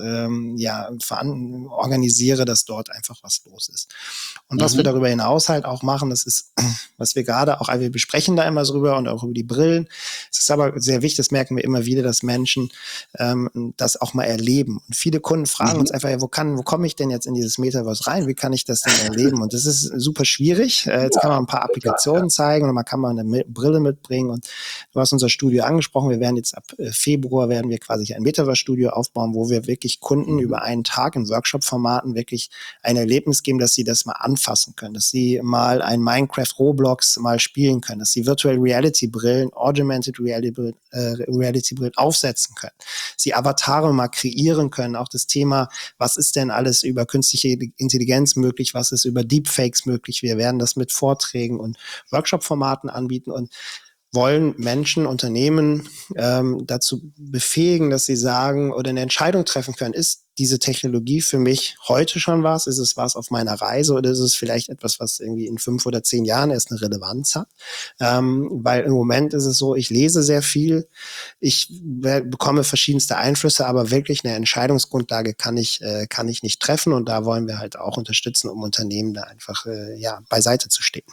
organisiere, dass dort einfach was los ist. Und was wir darüber hinaus halt auch machen, das ist, was wir gerade auch, wir besprechen da immer drüber und auch über die Brillen. Es ist aber sehr wichtig, das merken wir immer wieder, dass Menschen das auch mal erleben. Und viele Kunden fragen uns einfach, ja, wo komme ich denn jetzt in dieses Metaverse rein? Wie kann ich das denn erleben? Und das ist super schwierig. Jetzt kann man ein paar Applikationen zeigen oder man kann mal eine Brille mitbringen. Und du hast unser Studio angesprochen. Wir werden jetzt ab Februar werden wir quasi ein Metaverse-Studio aufbauen, wo wir wirklich Kunden über einen Tag in Workshop-Formaten wirklich ein Erlebnis geben, dass sie das mal anfassen können, dass sie mal ein Minecraft Roblox mal spielen können, dass sie Virtual Reality Brillen, Augmented Reality Brillen aufsetzen können, sie Avatare mal kreieren können, auch das Thema, was ist denn alles über künstliche Intelligenz möglich, was ist über Deepfakes möglich, wir werden das mit Vorträgen und Workshop-Formaten anbieten und wollen Menschen, Unternehmen dazu befähigen, dass sie sagen oder eine Entscheidung treffen können, ist diese Technologie für mich heute schon was? Ist es was auf meiner Reise oder ist es vielleicht etwas, was irgendwie in 5 oder 10 Jahren erst eine Relevanz hat? Weil im Moment ist es so, ich lese sehr viel, ich bekomme verschiedenste Einflüsse, aber wirklich eine Entscheidungsgrundlage kann ich nicht treffen und da wollen wir halt auch unterstützen, um Unternehmen da einfach beiseite zu stehen.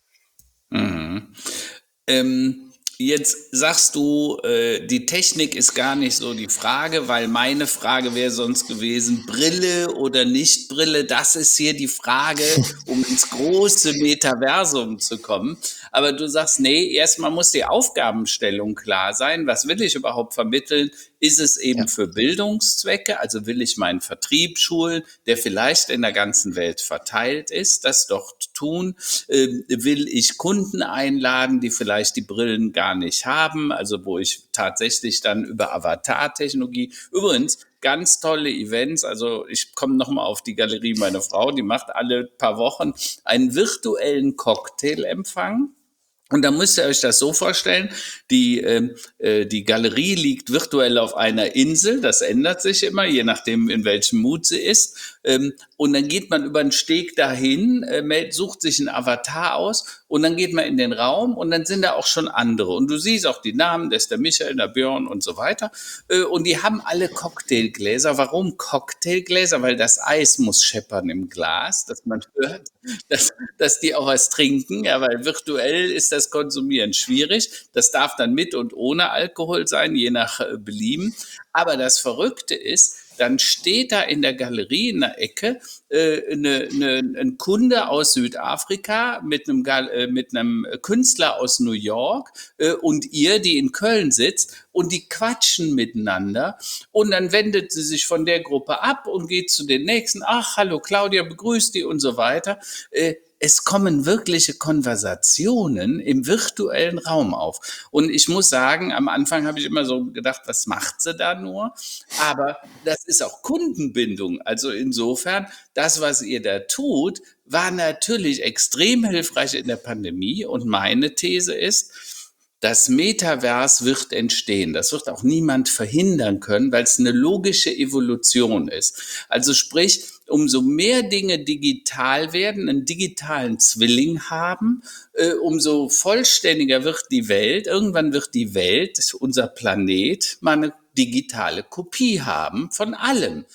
Mhm. Jetzt sagst du, die Technik ist gar nicht so die Frage, weil meine Frage wäre sonst gewesen, Brille oder nicht Brille, das ist hier die Frage, um ins große Metaversum zu kommen. Aber du sagst, nee, erstmal muss die Aufgabenstellung klar sein. Was will ich überhaupt vermitteln? Ist es eben für Bildungszwecke? Also will ich meinen Vertrieb schulen, der vielleicht in der ganzen Welt verteilt ist, das dort tun? Will ich Kunden einladen, die vielleicht die Brillen gar nicht haben? Also wo ich tatsächlich dann über Avatar-Technologie, übrigens ganz tolle Events, also ich komme nochmal auf die Galerie meiner Frau, die macht alle paar Wochen einen virtuellen Cocktailempfang. Und da müsst ihr euch das so vorstellen, die Galerie liegt virtuell auf einer Insel, das ändert sich immer, je nachdem in welchem Mut sie ist. Und dann geht man über einen Steg dahin, sucht sich einen Avatar aus und dann geht man in den Raum und dann sind da auch schon andere. Und du siehst auch die Namen, das ist der Michael, der Björn und so weiter. Und die haben alle Cocktailgläser. Warum Cocktailgläser? Weil das Eis muss scheppern im Glas, dass man hört, dass die auch was trinken. Ja, weil virtuell ist das Konsumieren schwierig. Das darf dann mit und ohne Alkohol sein, je nach Belieben. Aber das Verrückte ist, dann steht da in der Galerie in der Ecke ein Kunde aus Südafrika mit einem Künstler aus New York und ihr, die in Köln sitzt, und die quatschen miteinander und dann wendet sie sich von der Gruppe ab und geht zu den nächsten. Ach, hallo Claudia, begrüßt die und so weiter. Es kommen wirkliche Konversationen im virtuellen Raum auf. Und ich muss sagen, am Anfang habe ich immer so gedacht, was macht sie da nur? Aber das ist auch Kundenbindung. Also insofern, das, was ihr da tut, war natürlich extrem hilfreich in der Pandemie. Und meine These ist, das Metaverse wird entstehen. Das wird auch niemand verhindern können, weil es eine logische Evolution ist. Also sprich, umso mehr Dinge digital werden, einen digitalen Zwilling haben, umso vollständiger wird die Welt. Irgendwann wird die Welt, unser Planet, mal eine digitale Kopie haben von allem.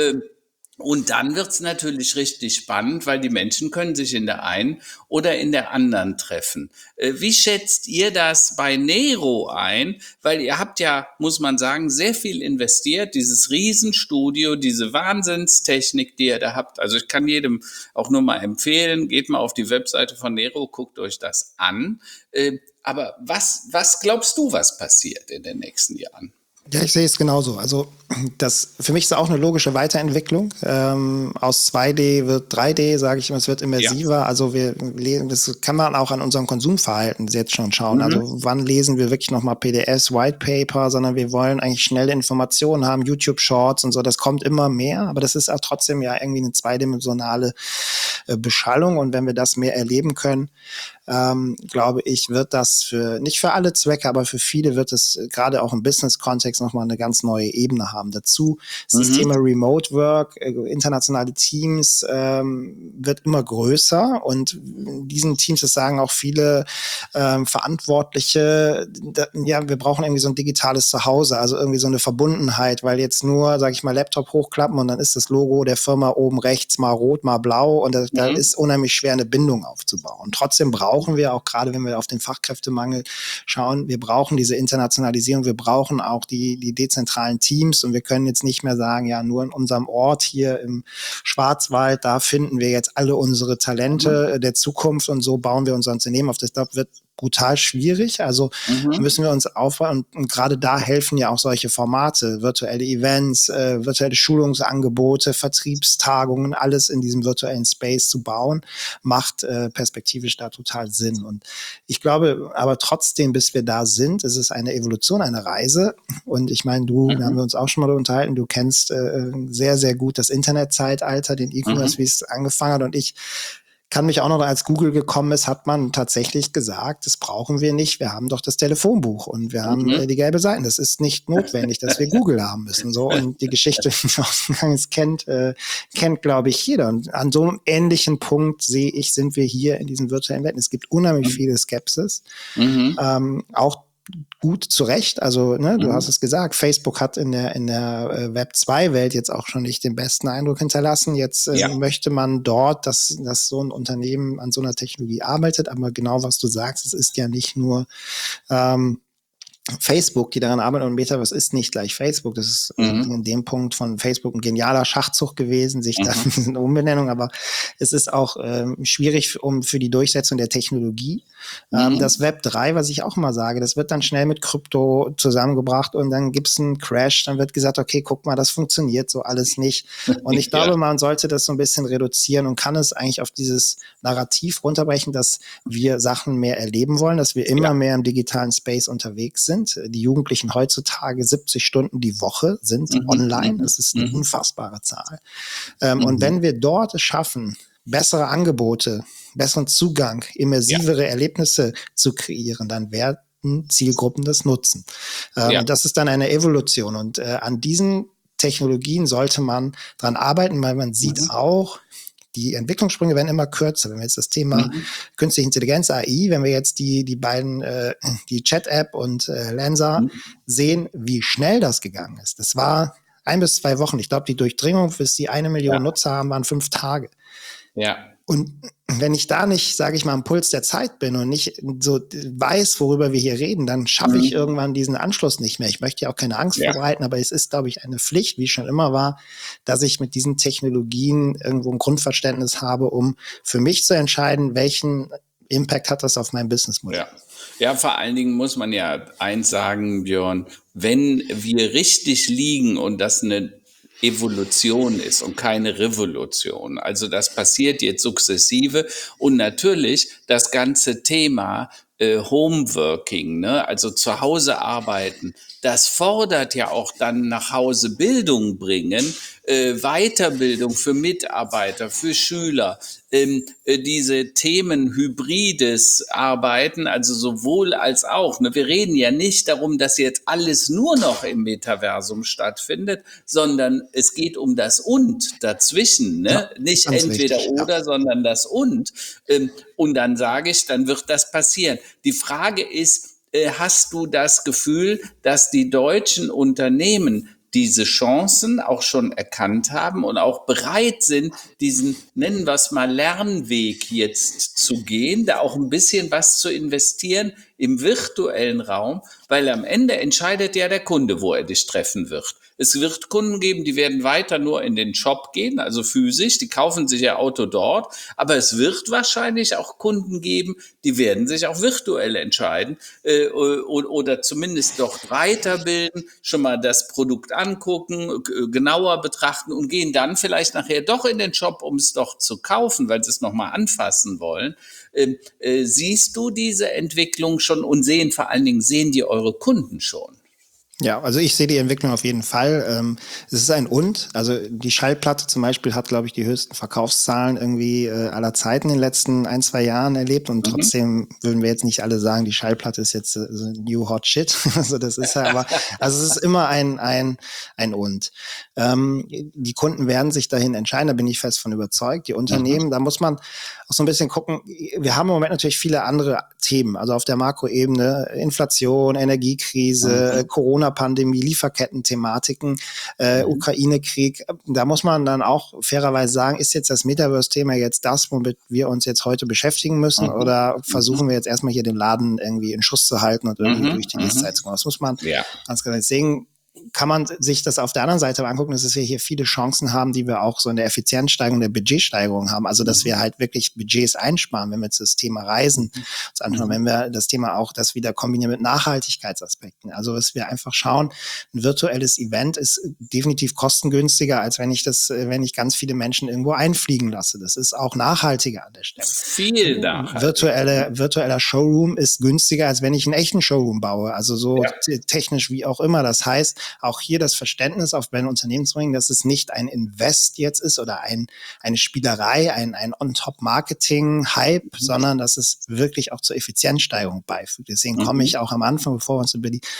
Und dann wird's natürlich richtig spannend, weil die Menschen können sich in der einen oder in der anderen treffen. Wie schätzt ihr das bei Nero ein? Weil ihr habt ja, muss man sagen, sehr viel investiert, dieses Riesenstudio, diese Wahnsinnstechnik, die ihr da habt. Also ich kann jedem auch nur mal empfehlen, geht mal auf die Webseite von Nero, guckt euch das an. Aber was glaubst du, was passiert in den nächsten Jahren? Ja, ich sehe es genauso. Also das für mich ist auch eine logische Weiterentwicklung. Aus 2D wird 3D, sage ich immer, es wird immersiver. Ja. Also das kann man auch an unserem Konsumverhalten jetzt schon schauen. Also wann lesen wir wirklich nochmal PDFs, White Paper, sondern wir wollen eigentlich schnelle Informationen haben, YouTube Shorts und so. Das kommt immer mehr, aber das ist auch trotzdem ja irgendwie eine zweidimensionale Beschallung. Und wenn wir das mehr erleben können, glaube ich, wird das nicht für alle Zwecke, aber für viele wird es gerade auch im Business-Kontext nochmal eine ganz neue Ebene haben. Dazu ist das Thema Remote Work, internationale Teams, wird immer größer, und in diesen Teams, das sagen auch viele Verantwortliche, wir brauchen irgendwie so ein digitales Zuhause, also irgendwie so eine Verbundenheit, weil jetzt nur, sage ich mal, Laptop hochklappen und dann ist das Logo der Firma oben rechts mal rot, mal blau, und da ist unheimlich schwer, eine Bindung aufzubauen. Trotzdem brauchen wir auch, gerade wenn wir auf den Fachkräftemangel schauen, wir brauchen diese Internationalisierung, wir brauchen auch die dezentralen Teams, und wir können jetzt nicht mehr sagen, ja, nur in unserem Ort hier im Schwarzwald, da finden wir jetzt alle unsere Talente der Zukunft und so bauen wir unser Unternehmen auf. Das wird brutal schwierig, also müssen wir uns aufbauen, und gerade da helfen ja auch solche Formate, virtuelle Events, virtuelle Schulungsangebote, Vertriebstagungen, alles in diesem virtuellen Space zu bauen, macht perspektivisch da total Sinn. Und ich glaube aber trotzdem, bis wir da sind, ist es eine Evolution, eine Reise, und ich meine, da haben wir uns auch schon mal unterhalten, du kennst sehr, sehr gut das Internetzeitalter, den E-Commerce, wie es angefangen hat, und ich kann mich auch noch, als Google gekommen ist, hat man tatsächlich gesagt, das brauchen wir nicht. Wir haben doch das Telefonbuch und wir haben die gelbe Seiten. Das ist nicht notwendig, dass wir Google haben müssen. So, und die Geschichte kennt, glaube ich, jeder. Und an so einem ähnlichen Punkt sehe ich, sind wir hier in diesen virtuellen Welten. Es gibt unheimlich viele Skepsis. Auch gut zurecht. Also, du hast es gesagt, Facebook hat in der Web2-Welt jetzt auch schon nicht den besten Eindruck hinterlassen. Jetzt möchte man dort, dass so ein Unternehmen an so einer Technologie arbeitet. Aber genau, was du sagst, es ist ja nicht nur Facebook, die daran arbeiten, und Metaverse ist nicht gleich Facebook. Das ist in dem Punkt von Facebook ein genialer Schachzug gewesen, sich da eine Umbenennung, aber es ist auch schwierig für die Durchsetzung der Technologie. Das Web 3, was ich auch mal sage, das wird dann schnell mit Krypto zusammengebracht und dann gibt's einen Crash, dann wird gesagt, okay, guck mal, das funktioniert so alles nicht. Und ich glaube, man sollte das so ein bisschen reduzieren und kann es eigentlich auf dieses Narrativ runterbrechen, dass wir Sachen mehr erleben wollen, dass wir immer mehr im digitalen Space unterwegs sind. Die Jugendlichen heutzutage 70 Stunden die Woche sind online. Das ist eine unfassbare Zahl. Und wenn wir dort es schaffen, bessere Angebote, besseren Zugang, immersivere Erlebnisse zu kreieren, dann werden Zielgruppen das nutzen. Und das ist dann eine Evolution. Und an diesen Technologien sollte man dran arbeiten, weil man sieht auch, die Entwicklungssprünge werden immer kürzer. Wenn wir jetzt das Thema künstliche Intelligenz, AI, wenn wir jetzt die beiden, die Chat-App und Lensa sehen, wie schnell das gegangen ist. Das war 1 bis 2 Wochen. Ich glaube, die Durchdringung, bis die 1 Million Nutzer haben, waren 5 Tage. Ja. Und wenn ich da nicht, sage ich mal, am Puls der Zeit bin und nicht so weiß, worüber wir hier reden, dann schaffe ich irgendwann diesen Anschluss nicht mehr. Ich möchte ja auch keine Angst verbreiten, aber es ist, glaube ich, eine Pflicht, wie es schon immer war, dass ich mit diesen Technologien irgendwo ein Grundverständnis habe, um für mich zu entscheiden, welchen Impact hat das auf mein Businessmodell. Ja, vor allen Dingen muss man ja eins sagen, Björn, wenn wir richtig liegen und das eine Evolution ist und keine Revolution. Also das passiert jetzt sukzessive und natürlich das ganze Thema Homeworking, also zu Hause arbeiten, das fordert ja auch dann nach Hause Bildung bringen, Weiterbildung für Mitarbeiter, für Schüler, diese Themen hybrides Arbeiten, also sowohl als auch. Wir reden ja nicht darum, dass jetzt alles nur noch im Metaversum stattfindet, sondern es geht um das Und dazwischen, nicht entweder richtig, oder, sondern das Und. Und dann sage ich, dann wird das passieren. Die Frage ist, hast du das Gefühl, dass die deutschen Unternehmen diese Chancen auch schon erkannt haben und auch bereit sind, diesen, nennen wir es mal, Lernweg jetzt zu gehen, da auch ein bisschen was zu investieren im virtuellen Raum, weil am Ende entscheidet ja der Kunde, wo er dich treffen wird. Es wird Kunden geben, die werden weiter nur in den Shop gehen, also physisch, die kaufen sich ihr Auto dort, aber es wird wahrscheinlich auch Kunden geben, die werden sich auch virtuell entscheiden oder zumindest dort weiterbilden, schon mal das Produkt angucken, genauer betrachten und gehen dann vielleicht nachher doch in den Shop, um es doch zu kaufen, weil sie es nochmal anfassen wollen. Siehst du diese Entwicklung schon und sehen die eure Kunden schon? Ja, also ich sehe die Entwicklung auf jeden Fall. Es ist ein also die Schallplatte zum Beispiel hat, glaube ich, die höchsten Verkaufszahlen irgendwie aller Zeiten in den letzten 1, 2 Jahren erlebt und trotzdem würden wir jetzt nicht alle sagen, die Schallplatte ist jetzt new hot shit. Also das ist ja aber, also es ist immer ein Und. Die Kunden werden sich dahin entscheiden, da bin ich fest von überzeugt. Die Unternehmen, da muss man auch so ein bisschen gucken. Wir haben im Moment natürlich viele andere Themen, also auf der Makroebene, Inflation, Energiekrise, Corona-Pandemie, Lieferketten-Thematiken, Ukraine-Krieg. Da muss man dann auch fairerweise sagen, ist jetzt das Metaverse-Thema jetzt das, womit wir uns jetzt heute beschäftigen müssen, oder versuchen wir jetzt erstmal hier den Laden irgendwie in Schuss zu halten und irgendwie durch die Nächstzeit zu kommen? Das muss man ganz klar sehen. Kann man sich das auf der anderen Seite angucken, dass wir hier viele Chancen haben, die wir auch so in der Effizienzsteigerung, der Budgetsteigerung haben. Also, dass wir halt wirklich Budgets einsparen, wenn wir jetzt das Thema Reisen uns anschauen, wenn wir das Thema auch das wieder kombinieren mit Nachhaltigkeitsaspekten. Also, dass wir einfach schauen, ein virtuelles Event ist definitiv kostengünstiger, als wenn ich ganz viele Menschen irgendwo einfliegen lasse. Das ist auch nachhaltiger an der Stelle. Viel nachhaltiger. Virtueller Showroom ist günstiger, als wenn ich einen echten Showroom baue. Also so technisch wie auch immer. Das heißt, auch hier das Verständnis auf ein Unternehmen zu bringen, dass es nicht ein Invest jetzt ist oder eine Spielerei, ein On-Top-Marketing-Hype, sondern dass es wirklich auch zur Effizienzsteigerung beifügt. Deswegen komme ich auch am Anfang, bevor wir uns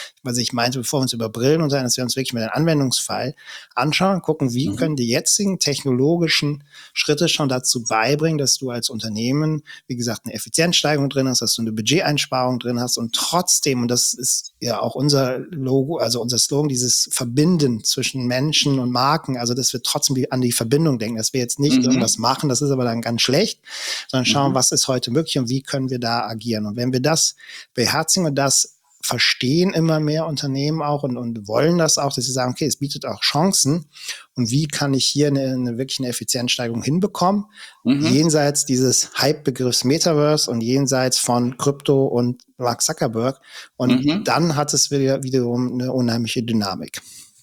über Brillen unterhalten, dass wir uns wirklich mit dem Anwendungsfall anschauen, gucken, wie können die jetzigen technologischen Schritte schon dazu beibringen, dass du als Unternehmen, wie gesagt, eine Effizienzsteigerung drin hast, dass du eine Budgeteinsparung drin hast und trotzdem, und das ist ja auch unser Logo, also unser Slogan, dieses Verbinden zwischen Menschen und Marken, also dass wir trotzdem an die Verbindung denken, dass wir jetzt nicht irgendwas machen, das ist aber dann ganz schlecht, sondern schauen, was ist heute möglich und wie können wir da agieren. Und wenn wir das beherzigen und das verstehen immer mehr Unternehmen auch und wollen das auch, dass sie sagen, okay, es bietet auch Chancen und wie kann ich hier wirklich eine Effizienzsteigerung hinbekommen, jenseits dieses Hype-Begriffs Metaverse und jenseits von Krypto und Mark Zuckerberg, und dann hat es wiederum eine unheimliche Dynamik.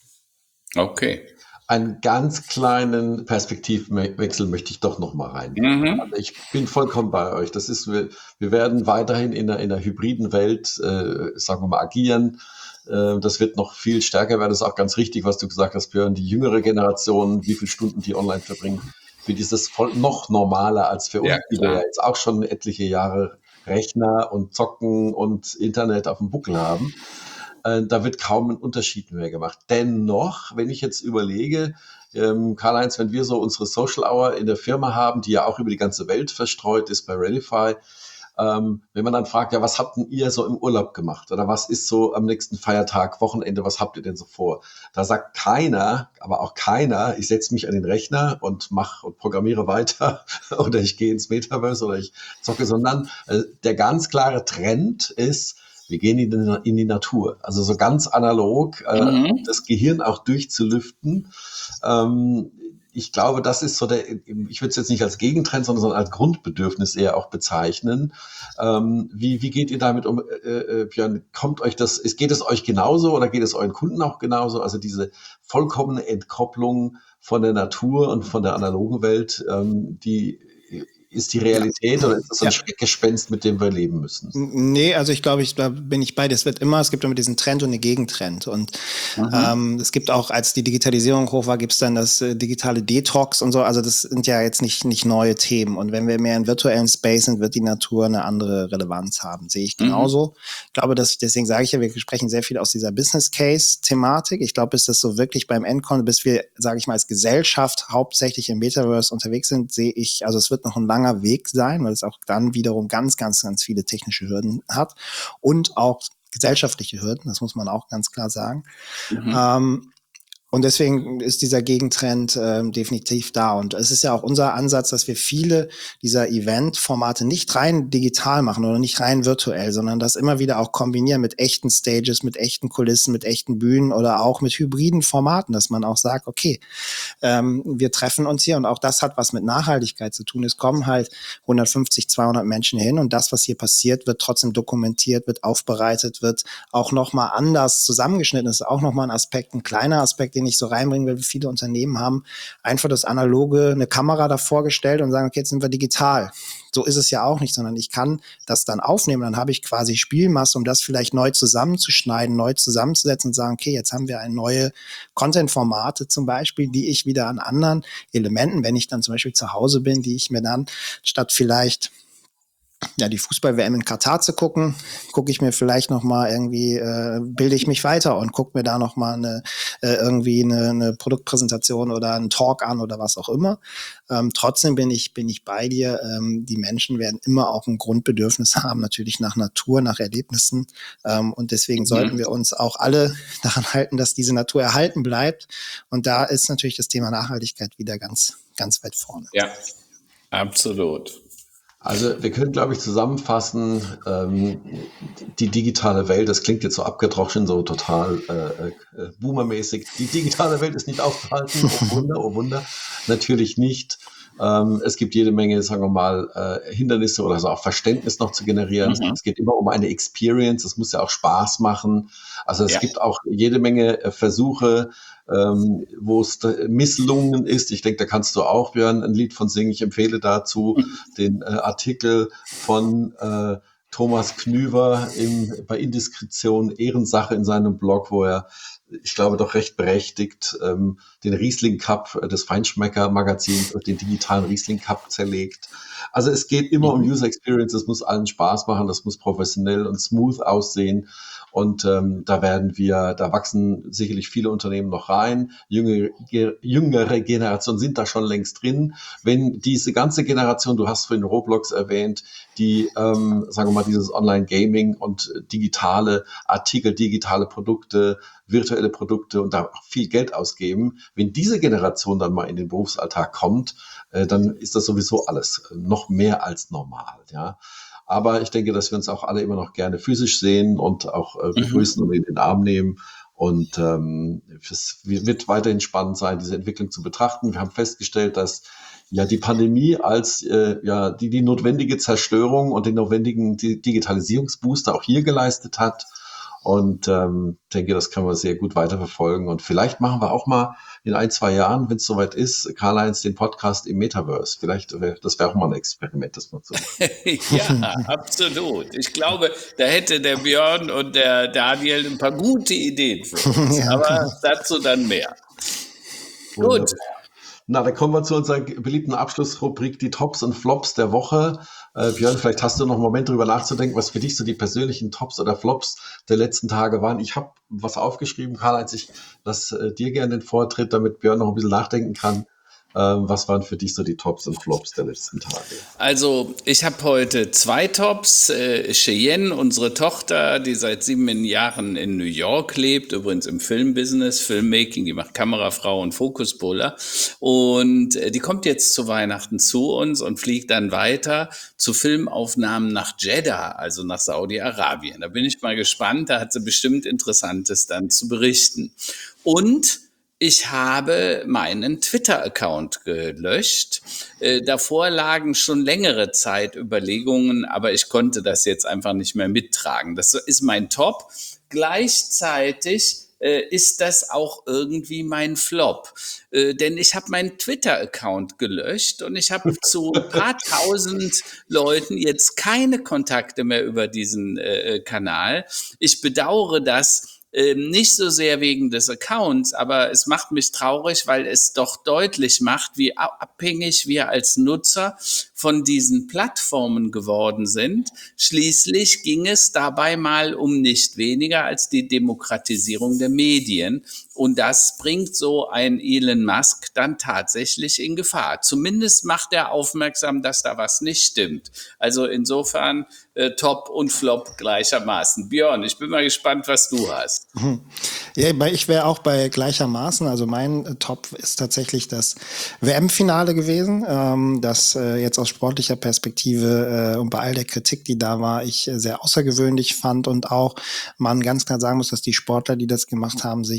Okay. Einen ganz kleinen Perspektivwechsel möchte ich doch noch mal rein. Also ich bin vollkommen bei euch. Wir werden weiterhin in einer hybriden Welt, sagen wir mal, agieren. Das wird noch viel stärker werden. Das ist auch ganz richtig, was du gesagt hast, Björn. Die jüngere Generation, wie viele Stunden die online verbringen, für dieses voll noch normaler als für uns, die wir ja jetzt auch schon etliche Jahre Rechner und Zocken und Internet auf dem Buckel haben. Da wird kaum ein Unterschied mehr gemacht. Dennoch, wenn ich jetzt überlege, Karl-Heinz, wenn wir so unsere Social Hour in der Firma haben, die ja auch über die ganze Welt verstreut ist bei Readify, wenn man dann fragt, ja, was habt denn ihr so im Urlaub gemacht? Oder was ist so am nächsten Feiertag, Wochenende, was habt ihr denn so vor? Da sagt keiner, aber auch keiner, ich setze mich an den Rechner und mache und programmiere weiter oder ich gehe ins Metaverse oder ich zocke, sondern der ganz klare Trend ist, wir gehen in die Natur. Also so ganz analog, das Gehirn auch durchzulüften. Ich glaube, das ist so ich würde es jetzt nicht als Gegentrend, sondern als Grundbedürfnis eher auch bezeichnen. Wie geht ihr damit um, Björn? Geht es euch genauso oder geht es euren Kunden auch genauso? Also diese vollkommene Entkopplung von der Natur und von der analogen Welt, ist die Realität oder ist das ein Schreckgespenst, mit dem wir leben müssen? Nee, also ich glaube, da bin ich bei dir. Es gibt immer diesen Trend und den Gegentrend. Und es gibt auch, als die Digitalisierung hoch war, gibt es dann das digitale Detox und so. Also das sind ja jetzt nicht neue Themen. Und wenn wir mehr in virtuellen Space sind, wird die Natur eine andere Relevanz haben. Sehe ich genauso. Ich glaube, deswegen sage ich ja, wir sprechen sehr viel aus dieser Business-Case-Thematik. Ich glaube, bis das so wirklich beim Endkunden, bis wir, sage ich mal, als Gesellschaft hauptsächlich im Metaverse unterwegs sind, sehe ich, also es wird noch ein langer Weg sein, weil es auch dann wiederum ganz, ganz, ganz viele technische Hürden hat und auch gesellschaftliche Hürden, das muss man auch ganz klar sagen. Und deswegen ist dieser Gegentrend definitiv da. Und es ist ja auch unser Ansatz, dass wir viele dieser Event-Formate nicht rein digital machen oder nicht rein virtuell, sondern das immer wieder auch kombinieren mit echten Stages, mit echten Kulissen, mit echten Bühnen oder auch mit hybriden Formaten, dass man auch sagt, okay, wir treffen uns hier, und auch das hat was mit Nachhaltigkeit zu tun. Es kommen halt 150, 200 Menschen hin, und das, was hier passiert, wird trotzdem dokumentiert, wird aufbereitet, wird auch nochmal anders zusammengeschnitten. Das ist auch nochmal ein kleiner Aspekt, den ich so reinbringen will, wie viele Unternehmen haben einfach das Analoge, eine Kamera davor gestellt und sagen, okay, jetzt sind wir digital. So ist es ja auch nicht, sondern ich kann das dann aufnehmen, dann habe ich quasi Spielmasse, um das vielleicht neu zusammenzuschneiden, neu zusammenzusetzen und sagen, okay, jetzt haben wir neue Content-Formate zum Beispiel, die ich wieder an anderen Elementen, wenn ich dann zum Beispiel zu Hause bin, die ich mir dann statt vielleicht die Fußball-WM in Katar zu gucke ich mir vielleicht nochmal irgendwie, bilde ich mich weiter und gucke mir da nochmal irgendwie eine Produktpräsentation oder einen Talk an oder was auch immer. Trotzdem bin ich bei dir. Die Menschen werden immer auch ein Grundbedürfnis haben, natürlich nach Natur, nach Erlebnissen. Und deswegen sollten wir uns auch alle daran halten, dass diese Natur erhalten bleibt. Und da ist natürlich das Thema Nachhaltigkeit wieder ganz, ganz weit vorne. Ja, absolut. Also wir können, glaube ich, zusammenfassen, die digitale Welt, das klingt jetzt so abgedroschen, so total boomermäßig. Die digitale Welt ist nicht aufzuhalten, oh Wunder, natürlich nicht. Es gibt jede Menge, sagen wir mal, Hindernisse oder so auch Verständnis noch zu generieren. Es geht immer um eine Experience, es muss ja auch Spaß machen. Also es gibt auch jede Menge Versuche, wo es misslungen ist. Ich denke, da kannst du auch, Björn, ein Lied von singen. Ich empfehle dazu den Artikel von Thomas Knüver bei Indiskretion Ehrensache in seinem Blog, wo er, ich glaube, doch recht berechtigt den Riesling Cup des Feinschmecker Magazins, den digitalen Riesling Cup zerlegt. Also es geht immer um User Experience, es muss allen Spaß machen, das muss professionell und smooth aussehen. Und da wachsen sicherlich viele Unternehmen noch rein. Jüngere Generationen sind da schon längst drin. Wenn diese ganze Generation, du hast vorhin Roblox erwähnt, die, sagen wir mal, dieses Online-Gaming und digitale Artikel, digitale Produkte, virtuelle Produkte und da auch viel Geld ausgeben, wenn diese Generation dann mal in den Berufsalltag kommt, dann ist das sowieso alles noch mehr als normal, ja. Aber ich denke, dass wir uns auch alle immer noch gerne physisch sehen und auch begrüßen und in den Arm nehmen. Und es wird weiterhin spannend sein, diese Entwicklung zu betrachten. Wir haben festgestellt, dass die Pandemie als die notwendige Zerstörung und den notwendigen Digitalisierungsbooster auch hier geleistet hat. Und denke, das können wir sehr gut weiterverfolgen. Und vielleicht machen wir auch mal in 1-2 Jahren, wenn es soweit ist, Karl-Heinz, den Podcast im Metaverse. Vielleicht das wäre auch mal ein Experiment, das mal zu machen. Ja, absolut. Ich glaube, da hätte der Björn und der Daniel ein paar gute Ideen für uns. Aber dazu dann mehr. Gut. Na, dann kommen wir zu unserer beliebten Abschlussrubrik, die Tops und Flops der Woche. Björn, vielleicht hast du noch einen Moment drüber nachzudenken, was für dich so die persönlichen Tops oder Flops der letzten Tage waren. Ich habe was aufgeschrieben, Karl, als ich dir gerne den Vortritt, damit Björn noch ein bisschen nachdenken kann. Was waren für dich so die Tops und Flops der letzten Tage? Also ich habe heute 2 Tops. Cheyenne, unsere Tochter, die seit 7 Jahren in New York lebt, übrigens im Filmbusiness, Filmmaking, die macht Kamerafrau und Fokuspuller. Und die kommt jetzt zu Weihnachten zu uns und fliegt dann weiter zu Filmaufnahmen nach Jeddah, also nach Saudi-Arabien. Da bin ich mal gespannt, da hat sie bestimmt Interessantes dann zu berichten. Und ich habe meinen Twitter-Account gelöscht. Davor lagen schon längere Zeit Überlegungen, aber ich konnte das jetzt einfach nicht mehr mittragen. Das ist mein Top. Gleichzeitig ist das auch irgendwie mein Flop. Denn ich habe meinen Twitter-Account gelöscht und ich habe zu ein paar tausend Leuten jetzt keine Kontakte mehr über diesen Kanal. Ich bedauere das. Nicht so sehr wegen des Accounts, aber es macht mich traurig, weil es doch deutlich macht, wie abhängig wir als Nutzer von diesen Plattformen geworden sind. Schließlich ging es dabei mal um nicht weniger als die Demokratisierung der Medien. Und das bringt so ein Elon Musk dann tatsächlich in Gefahr. Zumindest macht er aufmerksam, dass da was nicht stimmt. Also insofern Top und Flop gleichermaßen. Björn, ich bin mal gespannt, was du hast. Ja, ich wäre auch bei gleichermaßen. Also mein Top ist tatsächlich das WM-Finale gewesen, das jetzt aus sportlicher Perspektive und bei all der Kritik, die da war, ich sehr außergewöhnlich fand und auch man ganz klar sagen muss, dass die Sportler, die das gemacht haben, sich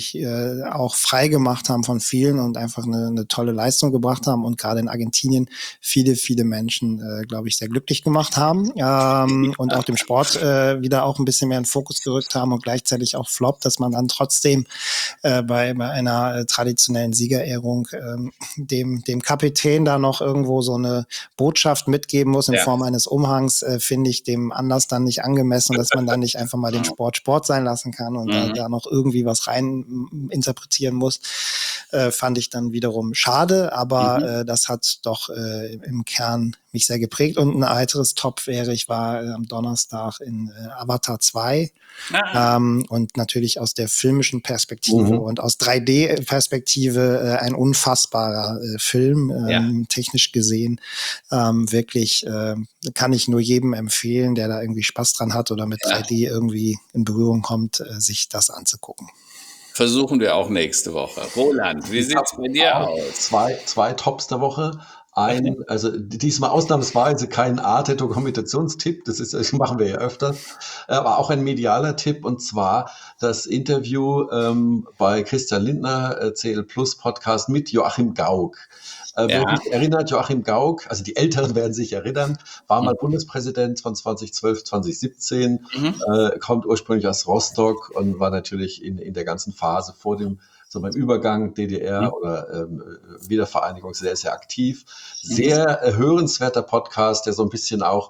auch frei gemacht haben von vielen und einfach eine tolle Leistung gebracht haben und gerade in Argentinien viele, viele Menschen, glaube ich, sehr glücklich gemacht haben und auch dem Sport wieder auch ein bisschen mehr in den Fokus gerückt haben und gleichzeitig auch Flop, dass man dann trotzdem bei einer traditionellen Siegerehrung dem Kapitän da noch irgendwo so eine Botschaft mitgeben muss in Form eines Umhangs, finde ich dem Anlass dann nicht angemessen, dass man dann nicht einfach mal den Sport sein lassen kann und da noch irgendwie was rein interpretieren muss, fand ich dann wiederum schade, aber das hat doch im Kern mich sehr geprägt. Und ein weiteres Top wäre, ich war am Donnerstag in Avatar 2 und natürlich aus der filmischen Perspektive und aus 3D-Perspektive ein unfassbarer Film, technisch gesehen. Wirklich kann ich nur jedem empfehlen, der da irgendwie Spaß dran hat oder mit 3D irgendwie in Berührung kommt, sich das anzugucken. Versuchen wir auch nächste Woche. Roland, wie sieht es bei dir aus? Zwei Tops der Woche. Also diesmal ausnahmsweise kein Arte-Dokumentationstipp, das machen wir ja öfter, aber auch ein medialer Tipp, und zwar das Interview bei Christian Lindner, CL Plus Podcast mit Joachim Gauck. Wer sich erinnert, Joachim Gauck, also die Älteren werden sich erinnern, war mal Bundespräsident von 2012, 2017, kommt ursprünglich aus Rostock und war natürlich in der ganzen Phase vor dem beim Übergang DDR oder Wiedervereinigung sehr, sehr aktiv. Sehr hörenswerter Podcast, der so ein bisschen auch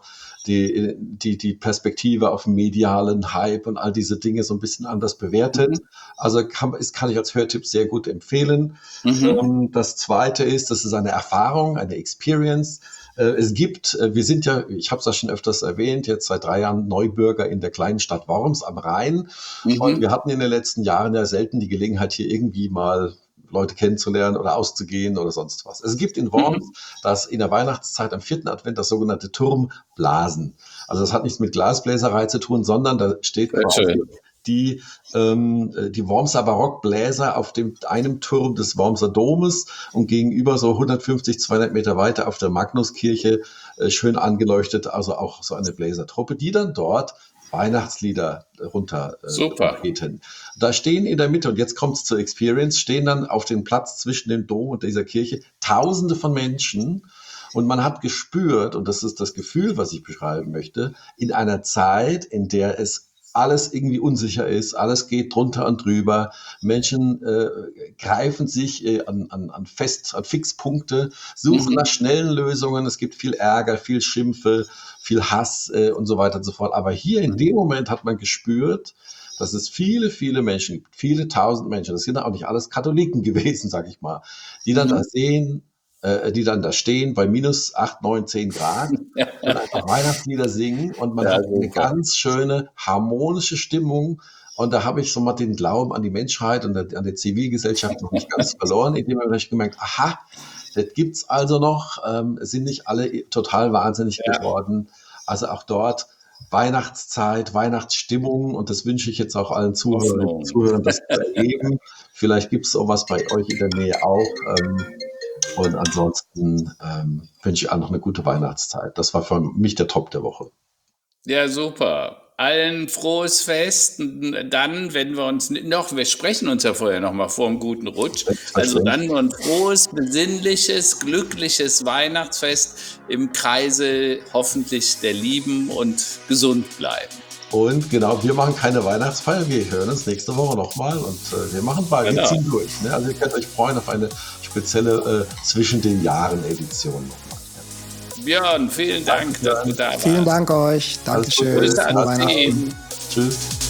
die Perspektive auf medialen Hype und all diese Dinge so ein bisschen anders bewertet. Also kann ich als Hörtipp sehr gut empfehlen. Das Zweite ist, das ist eine Erfahrung, eine Experience. Es gibt, wir sind ja, ich habe es ja schon öfters erwähnt, jetzt seit 3 Jahren Neubürger in der kleinen Stadt Worms am Rhein. Und wir hatten in den letzten Jahren ja selten die Gelegenheit, hier irgendwie mal Leute kennenzulernen oder auszugehen oder sonst was. Es gibt in Worms das in der Weihnachtszeit am 4. Advent das sogenannte Turmblasen. Also das hat nichts mit Glasbläserei zu tun, sondern da steht die Wormser Barockbläser auf einem Turm des Wormser Domes und gegenüber so 150, 200 Meter weiter auf der Magnuskirche schön angeleuchtet, also auch so eine Bläsertruppe, die dann dort Weihnachtslieder runtertreten. Da stehen in der Mitte, und jetzt kommt es zur Experience, stehen dann auf dem Platz zwischen dem Dom und dieser Kirche Tausende von Menschen. Und man hat gespürt, und das ist das Gefühl, was ich beschreiben möchte, in einer Zeit, in der es alles irgendwie unsicher ist, alles geht drunter und drüber, Menschen greifen sich an Fixpunkte, suchen nach schnellen Lösungen, es gibt viel Ärger, viel Schimpfe, viel Hass und so weiter und so fort. Aber hier in dem Moment hat man gespürt, dass es viele, viele Menschen gibt, viele tausend Menschen, das sind auch nicht alles Katholiken gewesen, sag ich mal, die dann da sehen, die dann da stehen bei minus 8, 9, 10 Grad und einfach Weihnachtslieder singen, und man hat eine ganz schöne harmonische Stimmung, und da habe ich so mal den Glauben an die Menschheit und an die Zivilgesellschaft noch nicht ganz verloren, indem habe ich gemerkt, aha, das gibt's also noch, sind nicht alle total wahnsinnig geworden, also auch dort Weihnachtszeit, Weihnachtsstimmung, und das wünsche ich jetzt auch allen Zuhörern, das zu erleben. Vielleicht gibt es sowas bei euch in der Nähe auch. Und ansonsten wünsche ich allen noch eine gute Weihnachtszeit. Das war für mich der Top der Woche. Ja, super. Allen frohes Fest. Dann, wenn wir uns wir sprechen uns ja vorher noch mal vor einem guten Rutsch. Also dann nur ein frohes, besinnliches, glückliches Weihnachtsfest im Kreise hoffentlich der Lieben und gesund bleiben. Und genau, wir machen keine Weihnachtsfeier, wir hören uns nächste Woche nochmal, und wir machen bald, wir ziehen durch. Ne? Also ihr könnt euch freuen auf eine spezielle zwischen den Jahren Edition nochmal. Björn, vielen Dank, dass du da warst. Vielen Dank euch. Dankeschön. Grüße an Weihnachten. Tschüss.